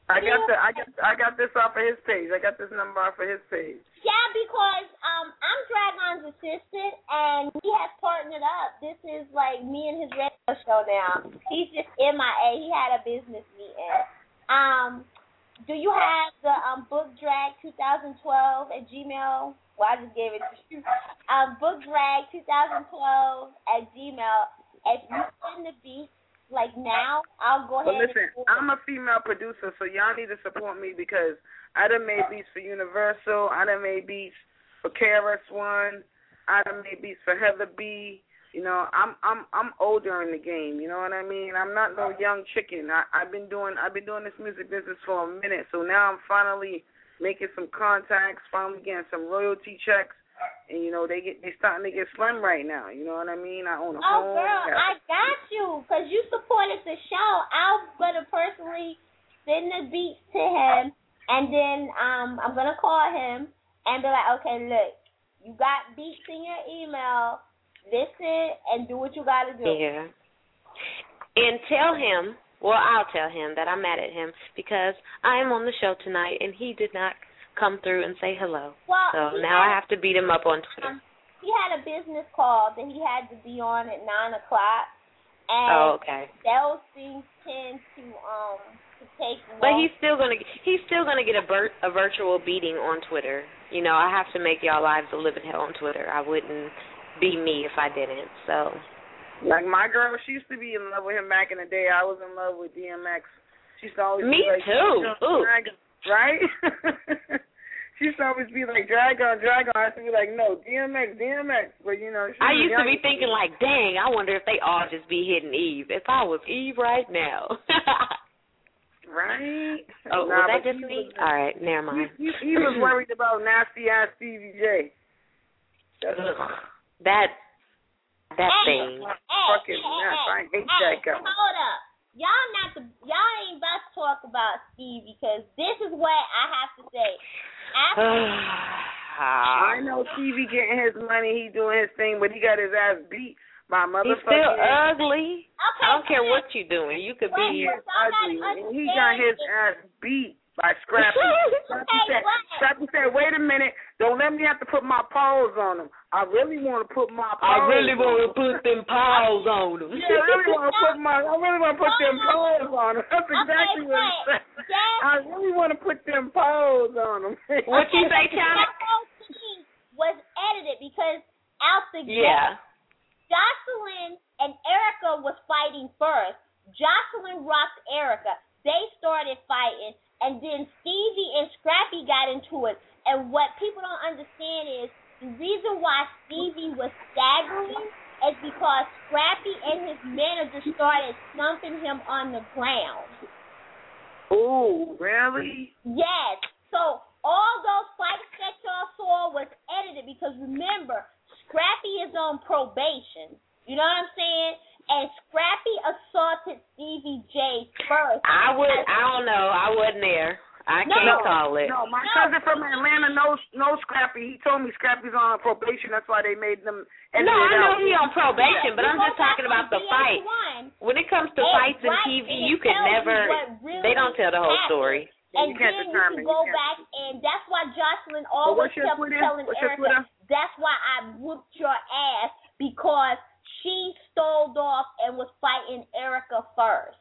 I got the I got I got this off of his page. I got this number off of his page. Yeah, because um I'm Dragon's assistant and he has partnered up. This is like me and his radio show now. He's just M I A. He had a business meeting. Um, do you have the um book drag twenty twelve at Gmail? Well, I just gave it to you. Um, book drag twenty twelve at Gmail. If you send the beat like now, I'll go ahead. Well, listen, and I'm a female producer, so y'all need to support me because I done made beats for Universal. I done made beats for K R S One. I done made beats for Heather B. You know, I'm I'm I'm older in the game. You know what I mean? I'm not no young chicken. I, I've been doing I've been doing this music business for a minute, so now I'm finally making some contacts, finally getting some royalty checks. And you know they get they starting to get slim right now. You know what I mean? I own a oh, home. girl, yeah. I got you because you supported the show. I'm gonna personally send the beats to him, and then um I'm gonna call him and be like, okay, look, you got beats in your email. Listen and do what you gotta do. Yeah. And tell him, well, I'll tell him that I'm mad at him because I am on the show tonight and he did not come through and say hello. Well, so now had, I have to beat him up on Twitter. Um, he had a business call that he had to be on at nine o'clock, and oh, okay. those things tend to um to take. But he's still gonna he's still gonna get a vir- a virtual beating on Twitter. You know, I have to make y'all lives a living hell on Twitter. I wouldn't be me if I didn't. So, like my girl, she used to be in love with him back in the day. I was in love with D M X. She used to always me be like, too. Ooh. Right? She used to always be like, Dragon, Dragon. I used to be like, no, D M X, D M X. But, you know, she I used to young. be thinking like, dang, I wonder if they all just be hitting Eve. If I was Eve right now. Right? Oh, nah, was that but just he me? was, all right, never mind. He, he, he was worried about nasty-ass Stevie J. That's that, that hey, thing. Hey, fucking hey, nuts. hey, I hate hey, that guy. Hold up. Y'all not the, y'all ain't about to talk about Steve because this is what I have to say. After I know Stevie getting his money, he doing his thing, but he got his ass beat by motherfucking. He's still ugly. Okay, I don't care what you doing. You could be ugly. He got his ass beat by Scrappy. Scrappy, said, Scrappy said, wait a minute, don't let me have to put my paws on him. I really want to put my paws I really want to on put them paws on him. Yeah, I really want to put my, I really want to put them paws on him. That's exactly okay, what he said. I really want to put them paws on him. What you say, China? That whole thing was edited because out the gate, Yeah. Jocelyn and Erica was fighting first. Jocelyn rocked Erica. They started fighting, and then Stevie and Scrappy got into it. And what people don't understand is the reason why Stevie was staggering is because Scrappy and his manager started thumping him on the ground. Oh, really? Yes. So all those fights that y'all saw was edited because remember, Scrappy is on probation. You know what I'm saying? And Scrappy assaulted Stevie J first. I would. I don't know. I wasn't there. I No, can't call it. No, my No. cousin from Atlanta knows knows Scrappy. He told me Scrappy's on probation. That's why they made them. edit No, it I know out. he on probation, but I'm You just go talking back about the to fight. V H one. When it comes to Hey, fights and right, T V, and you it could tells you never. what really They don't tell the whole happened. story. And You can't then you determine. can go You can't. back, and that's why Jocelyn But always what's your kept Twitter? telling What's your Erica, Twitter? that's why I whooped your ass, because she stole off and was fighting Erica first.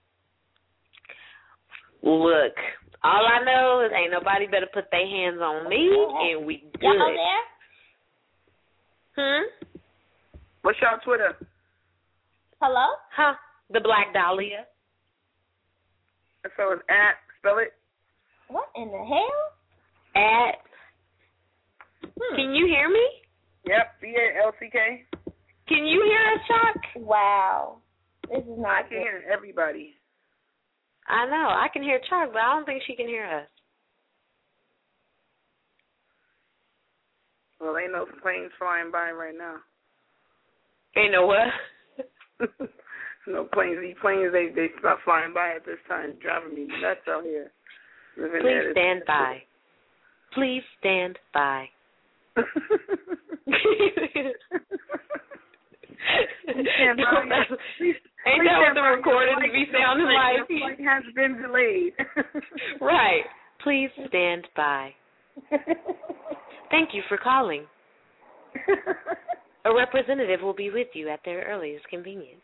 Look, all I know is ain't nobody better put their hands on me, and we good. Y'all there? Hmm? What's y'all Twitter? Hello? Huh? The Black Dahlia. So it's at, spell it. What in the hell? At. Hmm. Can you hear me? Yep, B A L C K. Can you hear us, Chuck? Wow. This is not I can hear everybody. I know. I can hear Chuck, but I don't think she can hear us. Well, ain't no planes flying by right now. Ain't no what? No planes. These planes, they they stop flying by at this time, driving me nuts out here. Living Please there, stand by. Please stand by. Stand by. Please, Ain't that what the recording be sounding like? The flight has been delayed. Right. Please stand by. Thank you for calling. A representative will be with you at their earliest convenience.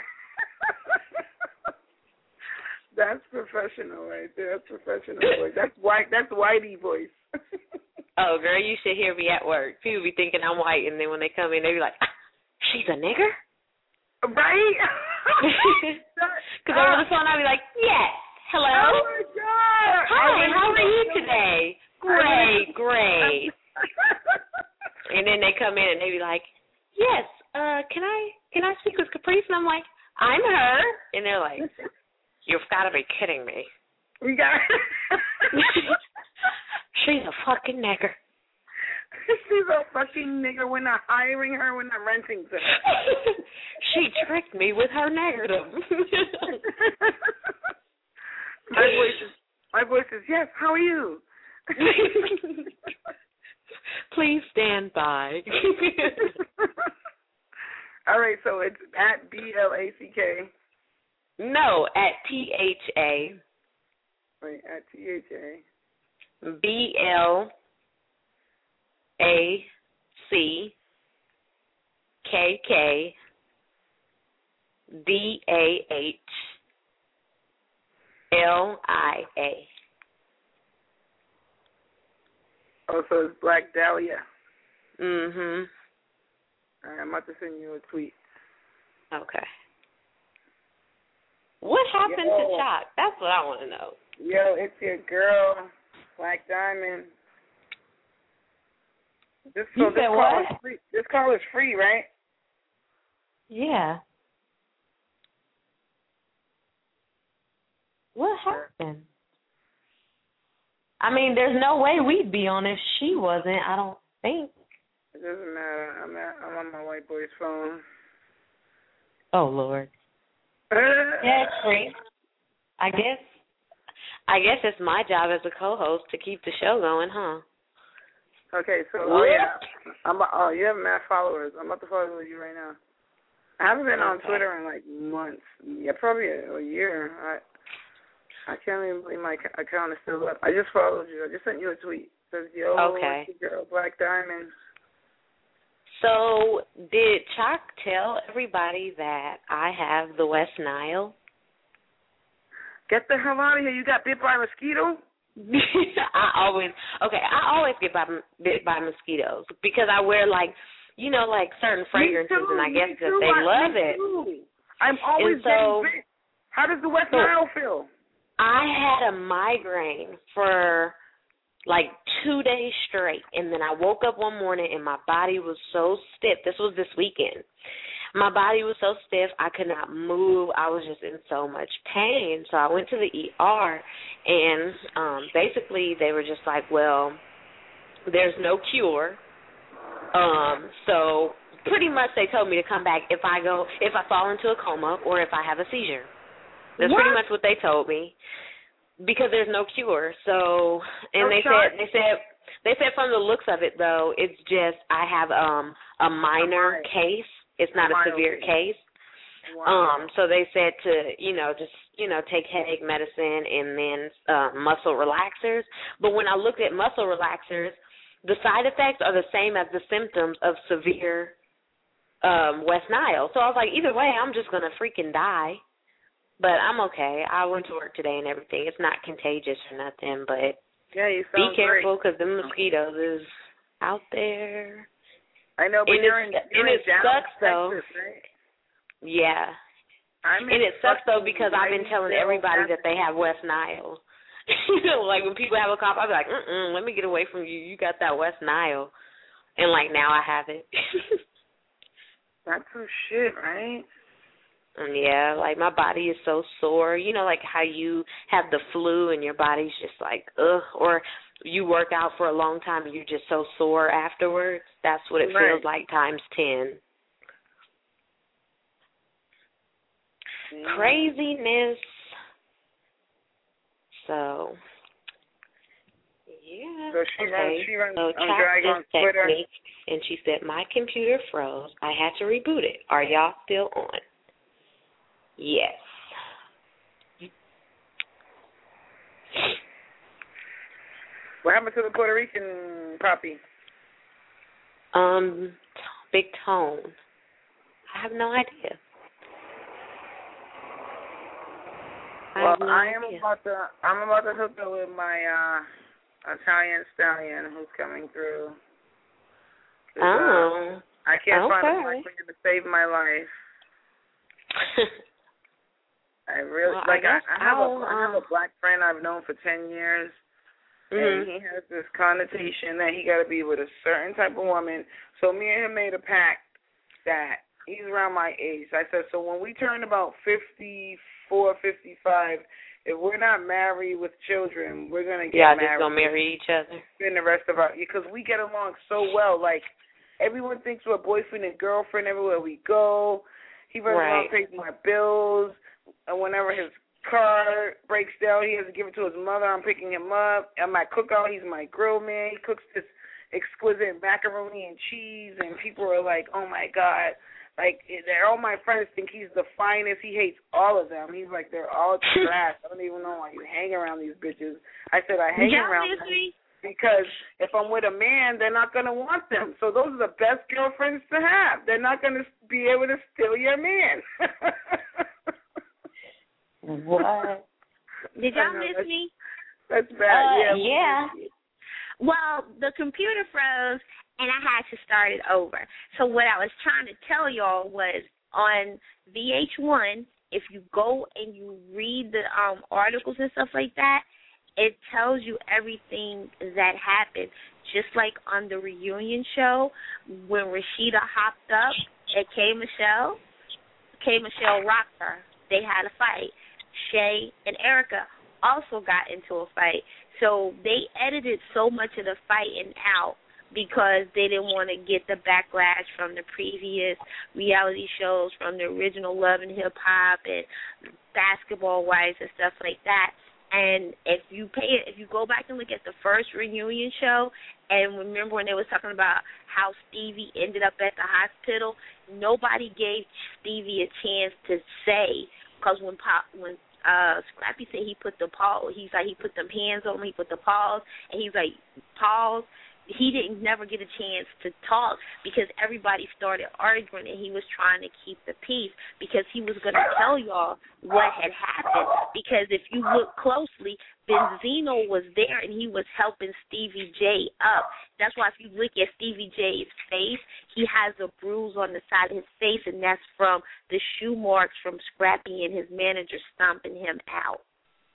That's professional right there. That's professional voice. That's white. That's whitey voice. Oh, girl, you should hear me at work. People be thinking I'm white, and then when they come in, they be like, ah, she's a nigger? Right? Because over the phone, I'll be like, yes, hello? Oh, my God. Hi, how are you today? Great, great. And then they come in, and they be like, yes, uh, can I can I speak with Caprice? And I'm like, I'm her. And they're like, you've got to be kidding me. We got She's a fucking nigger. She's a fucking nigger. We're not hiring her. We're not renting to her. She tricked me with her niggerdom. My voice is, my voice is, yes, how are you? Please stand by. All right, so it's at B L A C K. No, at T H A. Wait, at T H A. B L A C K K D A H L I A. Oh, so it's Black Dahlia. Mm-hmm. All right, I'm about to send you a tweet. Okay. What happened Yo. to Chalk? That's what I want to know. Yo, it's your girl, Black Diamond. This, so You this said call what? is free. This call is free, right? Yeah. What happened? I mean, there's no way we'd be on if she wasn't, I don't think. It doesn't matter. I'm at, I'm on my white boy's phone. Oh, Lord. Yeah, it's free. I guess I guess it's my job as a co-host to keep the show going, huh? Okay, so oh yeah, I'm oh you have mad followers. I'm about to follow you right now. I haven't been on Okay. Twitter in like months. Yeah, probably a, a year. I I can't even believe my ac- account is still up. I just followed you. I just sent you a tweet. It says, yo, Okay. it's your girl, Black Diamond. So, did Chalk tell everybody that I have the West Nile? Get the hell out of here. You got bit by a mosquito? I always, okay, I always get by, bit by mosquitoes because I wear, like, you know, like certain fragrances, Me too, and I guess me that too, they I- love me it. too. I'm always And so- getting bit. How does the West So- Nile feel? I had a migraine for like two days straight, and then I woke up one morning and my body was so stiff. This was this weekend. My body was so stiff I could not move. I was just in so much pain. So I went to the E R, and um, basically they were just like, well, there's no cure. Um, so pretty much they told me to come back if I go, if I fall into a coma or if I have a seizure. That's What? pretty much what they told me, because there's no cure. So, and No they shot? said they said they said from the looks of it though, it's just I have um a minor mild. case. It's not a Mild severe case. case. Wow. Um, so they said to you know just you know take headache medicine and then uh, muscle relaxers. But when I looked at muscle relaxers, the side effects are the same as the symptoms of severe um, West Nile. So I was like, either way, I'm just gonna freaking die. But I'm okay. I went to work today and everything. It's not contagious or nothing, but Yeah, you be sound careful great. because the mosquitoes is out there. I know, but and you're it's, in, you're and in it Dallas, sucks though. Texas, right? Yeah, I'm in and it sucks though fucking because I've been telling Whiteyville, everybody that they Massachusetts. have West Nile. You know, like when people have a cough, I'll be like, mm-mm, let me get away from you. You got that West Nile, and like now I have it. That's some shit, right? And yeah, like my body is so sore. You know, like how you have the flu and your body's just like, ugh, or you work out for a long time and you're just so sore afterwards. That's what it Right. feels like times ten. Yeah. Craziness. So, yeah. So she okay. runs, she runs so on Chat Drag on just texted Twitter. me, and she said, my computer froze. I had to reboot it. Are y'all still on? Yes. What happened to the Puerto Rican poppy? Um, Big Tone. I have no idea. I Well, have no I am idea. about to. I'm about to hook up with my uh, Italian stallion who's coming through. Oh. Uh, I can't okay. find a black man to save my life. I really well, like. I, I, I have a I'll, I have a black friend I've known for ten years, mm-hmm. and he has this connotation that he got to be with a certain type of woman. So me and him made a pact that he's around my age. I said, so when we turn about fifty-four, fifty-five, if we're not married with children, we're gonna get yeah, married. just gonna marry each other. Spend the rest of our because we get along so well. Like everyone thinks we're boyfriend and girlfriend everywhere we go. He runs right. around, pays my bills, and whenever his car breaks down, he has to give it to his mother. I'm picking him up. At my cookout, he's my grill man. He cooks this exquisite macaroni and cheese, and people are like, "Oh my God!" Like they're all my friends think he's the finest. He hates all of them. He's like they're all trash. I don't even know why you hang around these bitches. I said I hang yeah, around them because if I'm with a man, they're not gonna want them. So those are the best girlfriends to have. They're not gonna be able to steal your man. What? Did y'all miss me? That's bad. Uh, yeah. Yeah. Well, the computer froze, and I had to start it over. So what I was trying to tell y'all was on V H one, if you go and you read the um, articles and stuff like that, it tells you everything that happened. Just like on the reunion show, when Rashida hopped up at K. Michelle, K. Michelle rocked her. They had a fight. Shay and Erica also got into a fight. So they edited so much of the fighting out because they didn't want to get the backlash from the previous reality shows, from the original Love and Hip Hop and Basketball Wives and stuff like that. And if you pay it, if you go back and look at the first reunion show, and remember when they was talking about how Stevie ended up at the hospital, nobody gave Stevie a chance to say, because when Pop, when uh, Scrappy said he put the paw, he's like he put them hands on him, he put the paws, and he's like paws. He didn't never get a chance to talk because everybody started arguing, and he was trying to keep the peace because he was going to tell y'all what had happened. Because if you look closely, Benzino was there, and he was helping Stevie J up. That's why if you look at Stevie J's face, he has a bruise on the side of his face, and that's from the shoe marks from Scrappy and his manager stomping him out.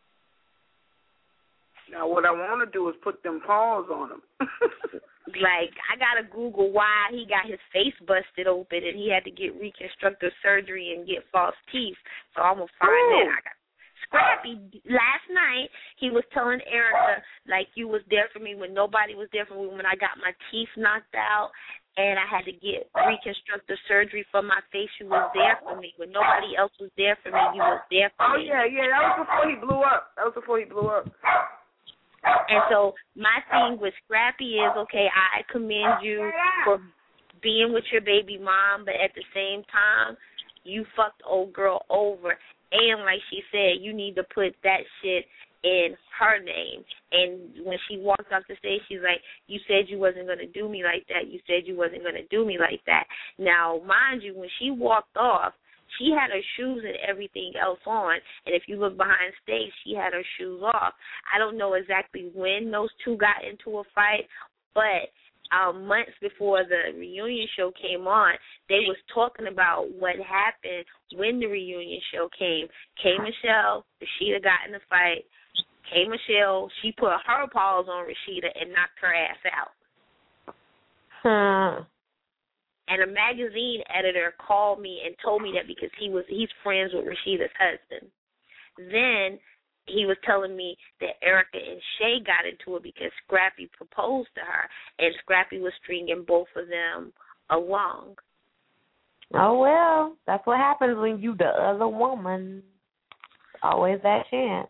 Now, what I want to do is put them paws on him. Like, I got to Google why he got his face busted open and he had to get reconstructive surgery and get false teeth. So I'm going to find Ooh. that. I got Scrappy, last night, he was telling Erica, like, you was there for me when nobody was there for me when I got my teeth knocked out and I had to get reconstructive surgery for my face. You was there for me. When nobody else was there for me, you was there for oh, me. yeah, yeah, that was before he blew up. That was before he blew up. And so my thing with Scrappy is, okay, I commend you for being with your baby mom, but at the same time, you fucked old girl over. And like she said, you need to put that shit in her name. And when she walked off the stage, she's like, you said you wasn't going to do me like that. You said you wasn't going to do me like that. Now, mind you, when she walked off, she had her shoes and everything else on, and if you look behind stage, she had her shoes off. I don't know exactly when those two got into a fight, but um, months before the reunion show came on, they was talking about what happened when the reunion show came. K. Michelle, Rashida got in the fight. K. Michelle, she put her paws on Rashida and knocked her ass out. Hmm. And a magazine editor called me and told me that because he was he's friends with Rashida's husband. Then he was telling me that Erica and Shay got into it because Scrappy proposed to her, and Scrappy was stringing both of them along. Oh, well, that's what happens when you the other woman. Always that chance.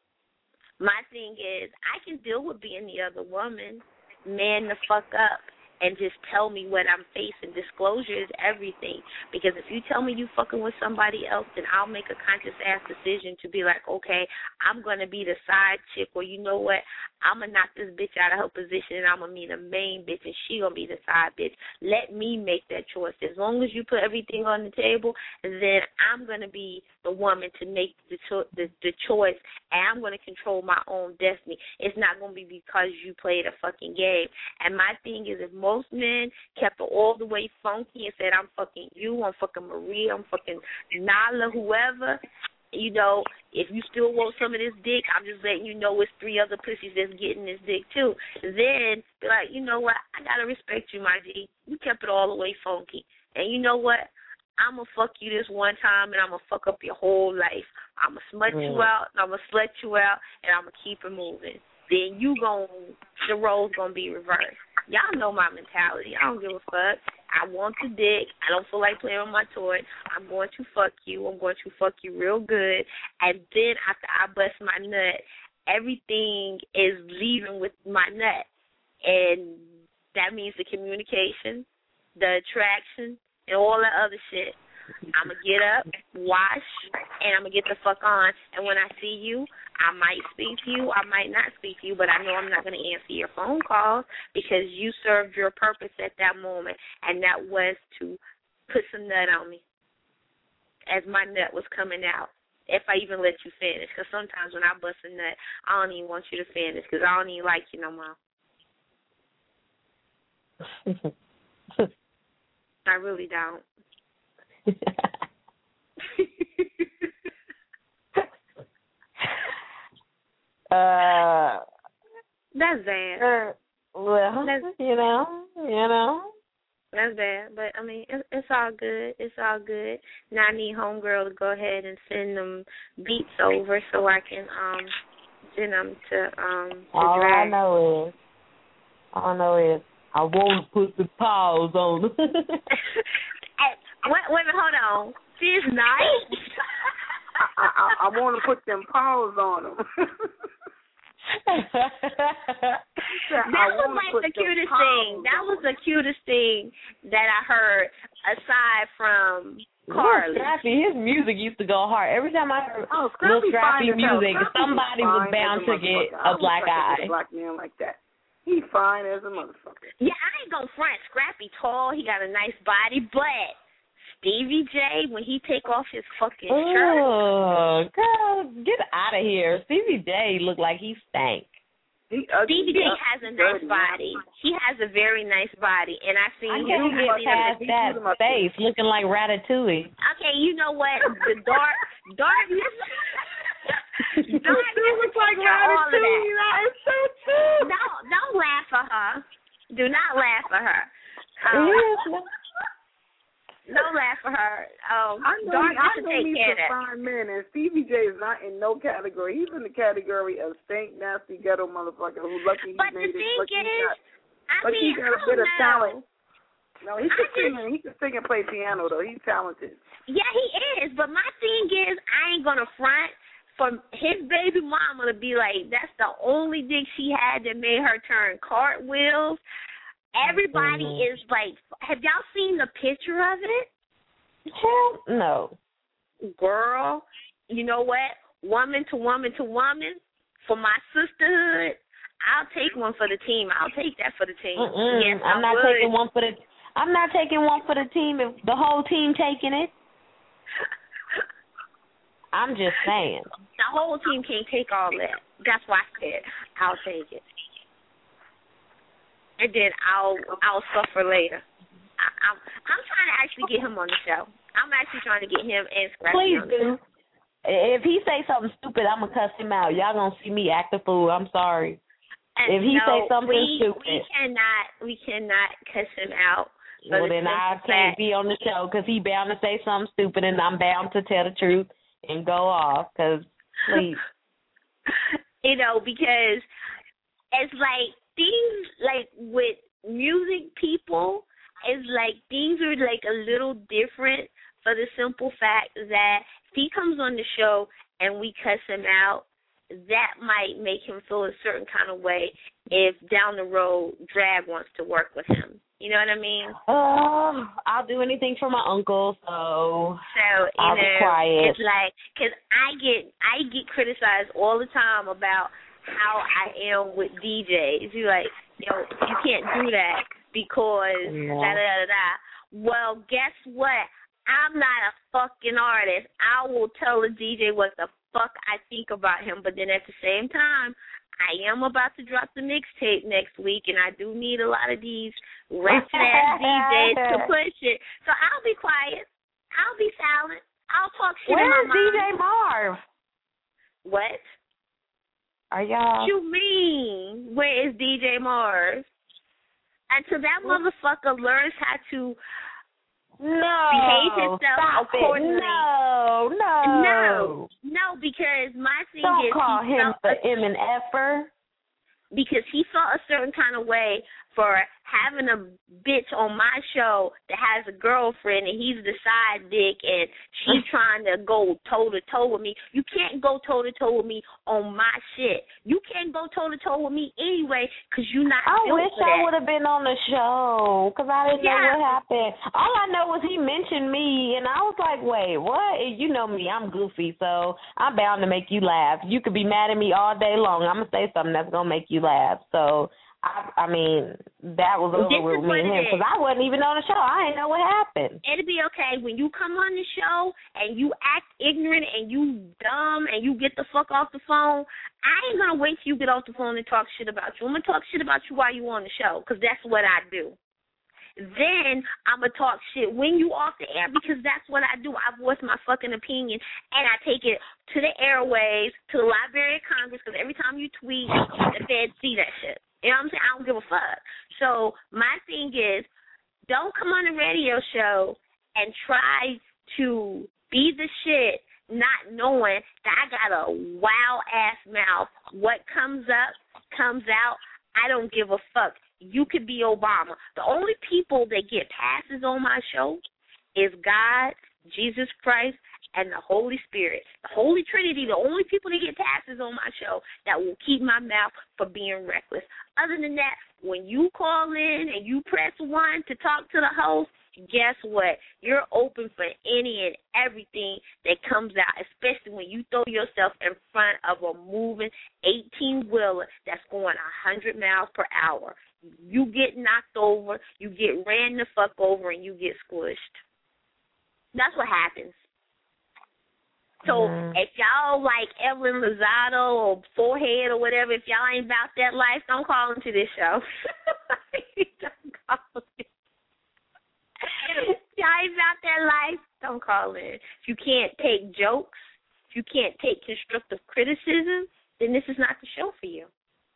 My thing is, I can deal with being the other woman. Man the fuck up. and just tell me what I'm facing. Disclosure is everything. Because if you tell me you fucking with somebody else, then I'll make a conscious-ass decision to be like, okay, I'm going to be the side chick, or you know what, I'm going to knock this bitch out of her position, and I'm going to be the main bitch, and she going to be the side bitch. Let me make that choice. As long as you put everything on the table, then I'm going to be the woman to make the, cho- the, the choice, and I'm going to control my own destiny. It's not going to be because you played a fucking game. And my thing is, if most men kept it all the way funky and said, I'm fucking you, I'm fucking Maria, I'm fucking Nala, whoever, you know, if you still want some of this dick, I'm just letting you know it's three other pussies that's getting this dick too. Then be like, you know what, I got to respect you, my G. You kept it all the way funky. And you know what? I'm going to fuck you this one time, and I'm going to fuck up your whole life. I'm going to smut mm. you out, and I'm going to slut you out, and I'm going to keep it moving. Then you gon' the role's going to be reversed. Y'all know my mentality. I don't give a fuck. I want the dick. I don't feel like playing with my toy. I'm going to fuck you. I'm going to fuck you real good. And then after I bust my nut, everything is leaving with my nut. And that means the communication, the attraction, and all that other shit. I'm going to get up, wash, and I'm going to get the fuck on. And when I see you, I might speak to you, I might not speak to you, but I know I'm not going to answer your phone calls because you served your purpose at that moment, and that was to put some nut on me as my nut was coming out, if I even let you finish. Because sometimes when I bust a nut, I don't even want you to finish because I don't even like you no more. I really don't. uh, that's bad. Uh, well, that's, you know, you know. That's bad, but I mean, it, it's all good. It's all good. Now I need homegirl to go ahead and send them beats over so I can um send them to um. To all drag. I know is, all I know is, I want to put the paws on them. Hey, wait, wait a minute, hold on. She's nice. I, I, I want to put them paws on them. That was like the cutest thing. That was the cutest thing that I heard, aside from Carly. Scrappy, his music used to go hard. Every time I heard oh, little Scrappy music, somebody was bound to get a black eye. A black man like that. He's fine as a motherfucker. Yeah, I ain't gonna front. Scrappy tall, he got a nice body, but Stevie J, when he take off his fucking oh, shirt. Oh, girl, get out of here. Stevie J look like he stank. He ugly, Stevie J has a nice body. He has a very nice body, and I seen I him. can't get past that face looking like Ratatouille. Okay, you know what? The dark, darkness. Darkness looks like Ratatouille. That is so true. Don't don't laugh at her. Do not laugh at her. Um, Don't laugh at her. Um, I know, Dark I know take he's care a of that. fine man, and Stevie J is not in no category. He's in the category of stank, nasty, ghetto motherfucker who lucky he but made the it. thing Lucky is, he got, I lucky mean, he got a I bit don't of know. talent. No, he can I sing. just, And he can sing and play piano though. He's talented. Yeah, he is. But my thing is, I ain't gonna front for his baby mama to be like, that's the only dick she had that made her turn cartwheels. Everybody mm-hmm. is like, have y'all seen the picture of it? Hell no. Girl, you know what? Woman to woman to woman, for my sisterhood, I'll take one for the team. I'll take that for the team. Mm-mm. Yes, I'm I not would. taking one for the. I'm not taking one for the team if the whole team taking it. I'm just saying. The whole team can't take all that. That's why I said I'll take it, and then I'll I'll suffer later. I, I'm I'm trying to actually get him on the show. I'm actually trying to get him and Scrappy Please on the show. do. If he say something stupid, I'm gonna cuss him out. Y'all gonna see me act a fool. I'm sorry. And if he no, say something we, stupid, we cannot we cannot cuss him out. Well, then I can't be on the show because he bound to say something stupid, and I'm bound to tell the truth and go off. Because please, you know, because it's like things like with music people. It's like things are like a little different for the simple fact that if he comes on the show and we cuss him out, that might make him feel a certain kind of way if down the road Drag wants to work with him. You know what I mean? Uh, I'll do anything for my uncle, so So you I'll know, be quiet. it's like, cause I get I get criticized all the time about how I am with D Js. You like, yo, you can't do that because Yeah. da da da da. Well, guess what? I'm not a fucking artist. I will tell a D J what the fuck I think about him, but then at the same time, I am about to drop the mixtape next week, and I do need a lot of these wretched ass D Js to push it. So I'll be quiet. I'll be silent. I'll talk shit in my Where's D J mind. Marv? What? Are y'all? What you mean? Where is D J Mars? Until that motherfucker learns how to No. behave himself Stop accordingly. it. No, no. No. No, because my thing Don't is call he him felt the a- M and F-er. because he felt a certain kind of way for having a bitch on my show that has a girlfriend and he's the side dick and she's trying to go toe to toe with me. You can't go toe to toe with me on my shit. You can't go toe to toe with me anyway because you're not I built wish for I that. would have been on the show because I didn't know Yeah. what happened. All I know was he mentioned me, and I was like, wait, what? And you know me, I'm goofy, so I'm bound to make you laugh. You could be mad at me all day long. I'm going to say something that's going to make you laugh. So, I, I mean, that was over This with is me what and it him is. because I wasn't even on the show. I didn't know what happened. It'll be okay when you come on the show and you act ignorant and you dumb and you get the fuck off the phone. I ain't gonna wait till you get off the phone and talk shit about you. I'm gonna talk shit about you while you on the show because that's what I do. Then I'm gonna talk shit when you off the air because that's what I do. I voice my fucking opinion and I take it to the airwaves, to the Library of Congress because every time you tweet, the feds see that shit. You know what I'm saying? I don't give a fuck. So my thing is, don't come on a radio show and try to be the shit not knowing that I got a wild-ass mouth. What comes up, comes out. I don't give a fuck. You could be Obama. The only people that get passes on my show is God, Jesus Christ, and the Holy Spirit. The Holy Trinity, the only people that get passes on my show that will keep my mouth from being reckless. Other than that, when you call in and you press one to talk to the host, guess what? You're open for any and everything that comes out, especially when you throw yourself in front of a moving eighteen-wheeler that's going one hundred miles per hour. You get knocked over, you get ran the fuck over, and you get squished. That's what happens. So Mm. if y'all like Evelyn Lozado or Forehead or whatever, if y'all ain't about that life, don't call into this show. Don't call in. If y'all ain't about that life, don't call in. If you can't take jokes, if you can't take constructive criticism, then this is not the show for you.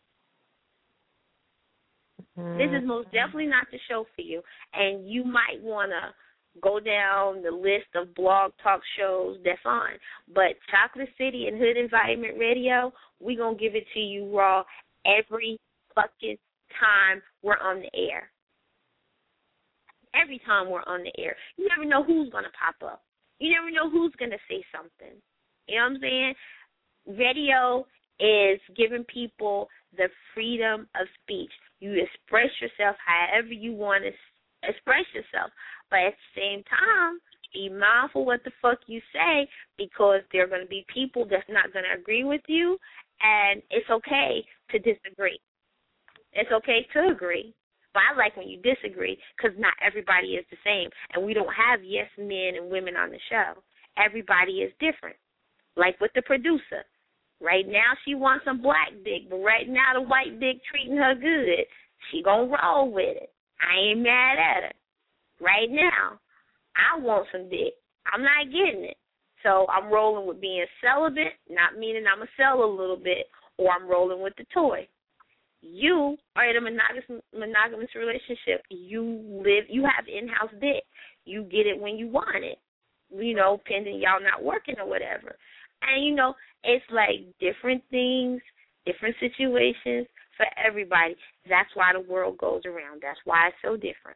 Mm. This is most definitely not the show for you. And you might want to go down the list of blog talk shows that's on. But Chocolate City and Hood Environment Radio, we're going to give it to you raw every fucking time we're on the air. Every time we're on the air. You never know who's going to pop up. You never know who's going to say something. You know what I'm saying? Radio is giving people the freedom of speech. You express yourself however you want to express yourself. But at the same time, be mindful what the fuck you say because there are going to be people that's not going to agree with you, and it's okay to disagree. It's okay to agree. But I like when you disagree because not everybody is the same, and we don't have yes men and women on the show. Everybody is different. Like with the producer. Right now she wants some black dick, but right now the white dick treating her good. She gonna roll with it. I ain't mad at her. Right now, I want some dick. I'm not getting it. So I'm rolling with being celibate, not meaning I'm going to sell a little bit, or I'm rolling with the toy. You are in a monogamous, monogamous relationship. You live, you have in-house dick. You get it when you want it, you know, pending y'all not working or whatever. And, you know, it's like different things, different situations for everybody. That's why the world goes around. That's why it's so different.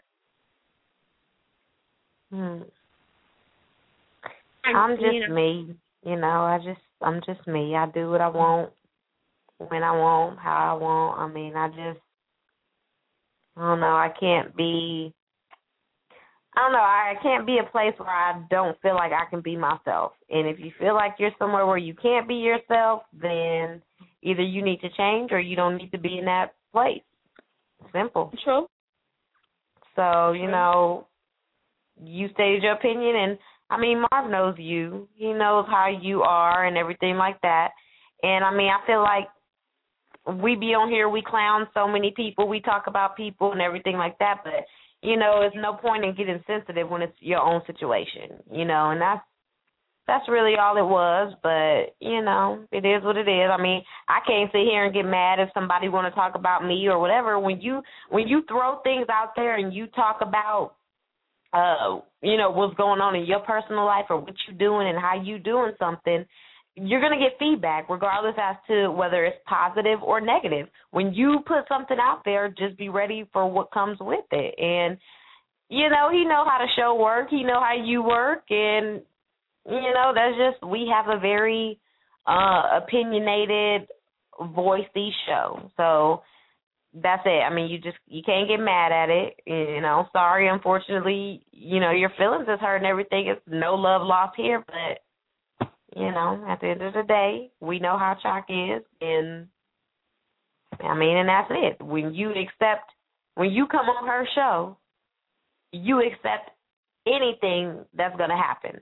Hmm. And, I'm just you know, me, you know. I just, I'm just me. I do what I want, when I want, how I want. I mean, I just, I don't know, I can't be, I don't know, I can't be a place where I don't feel like I can be myself. And if you feel like you're somewhere where you can't be yourself, then either you need to change or you don't need to be in that place. Simple. True. So, you know, you stated your opinion, and, I mean, Marv knows you. He knows how you are and everything like that. And, I mean, I feel like we be on here, we clown so many people, we talk about people and everything like that, but, you know, there's no point in getting sensitive when it's your own situation, you know, and that's that's really all it was. But, you know, it is what it is. I mean, I can't sit here and get mad if somebody want to talk about me or whatever. When you when you throw things out there and you talk about, uh, you know, what's going on in your personal life or what you're doing and how you doing something, you're going to get feedback regardless as to whether it's positive or negative. When you put something out there, just be ready for what comes with it. And, you know, he know how to show work. He know how you work. And, you know, that's just, we have a very uh, opinionated, voicey show. So that's it. I mean, you just, you can't get mad at it. You know, sorry, unfortunately, you know, your feelings is hurt and everything. It's no love lost here, but, you know, at the end of the day, we know how Chalk is. And, I mean, and that's it. When you accept, when you come on her show, you accept anything that's going to happen.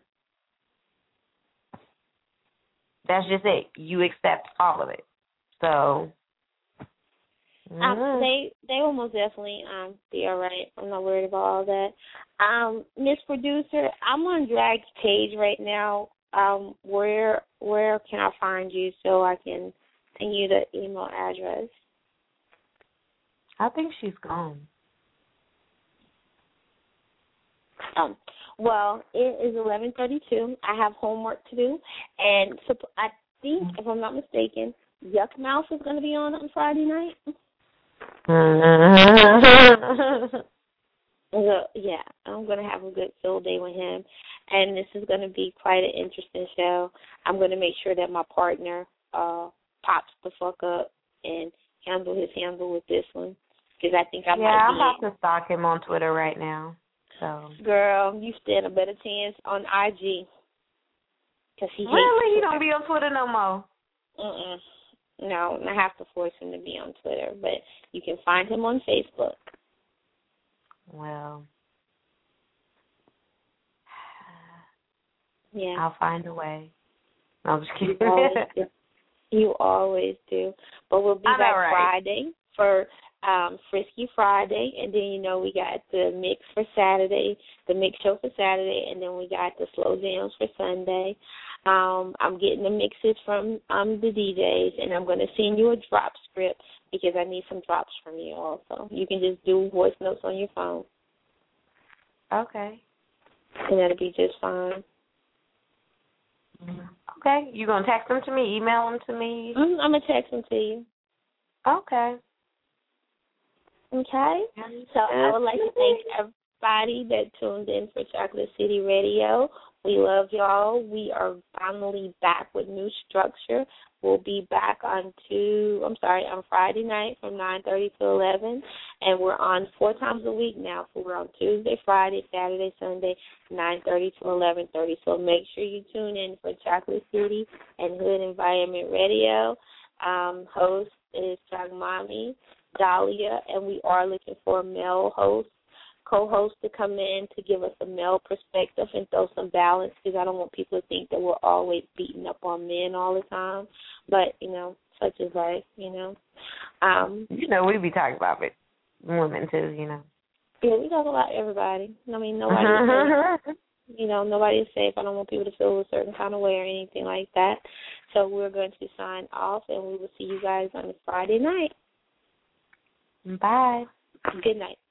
That's just it. You accept all of it. So, mm-hmm. um, they they will most definitely um, be all right. I'm not worried about all that. Um, Miss Producer, I'm on Drag's page right now. Um, where where can I find you so I can send you the email address? I think she's gone. Um. Well, it is eleven thirty-two. I have homework to do, and so I think, if I'm not mistaken, Yuck Mouth is going to be on on Friday night. So, yeah, I'm going to have a good field day with him, and this is going to be quite an interesting show. I'm going to make sure that my partner uh, pops the fuck up and handle his handle with this one, because I think I yeah, might be. Yeah, I'm about to stalk him on Twitter right now. So. Girl, you stand a better chance on I G. Cause he really? He don't be on Twitter no more? Mm-mm. No, I have to force him to be on Twitter. But you can find him on Facebook. Well. Yeah. I'll find a way. I'm just kidding. You always do. You always do. But we'll be I back know, right? Friday for Um, Frisky Friday, and then, you know, we got the mix for Saturday, the mix show for Saturday, and then we got the slow jams for Sunday. Um, I'm getting the mixes from um, the D Js, and I'm going to send you a drop script because I need some drops from you also. You can just do voice notes on your phone. Okay. And that'll be just fine. Okay. You going to text them to me, email them to me? Mm, I'm going to text them to you. Okay. Okay, so I would like to thank everybody that tuned in for Chocolate City Radio. We love y'all. We are finally back with new structure. We'll be back on two, I'm sorry, on Friday night from nine thirty to eleven, and we're on four times a week now. So we're on Tuesday, Friday, Saturday, Sunday, nine thirty to eleven thirty. So make sure you tune in for Chocolate City and Hood Environment Radio. Um, host is Chag Mommy, Dahlia, and we are looking for a male host, co-host to come in to give us a male perspective and throw some balance, because I don't want people to think that we're always beating up on men all the time. But, you know, such is life, you know. Um, you know, we be talking about it, women too, you know. Yeah, we talk about everybody. I mean, nobody is safe. You know, nobody is safe. I don't want people to feel a certain kind of way or anything like that. So we're going to sign off, and we will see you guys on Friday night. Bye. Good night.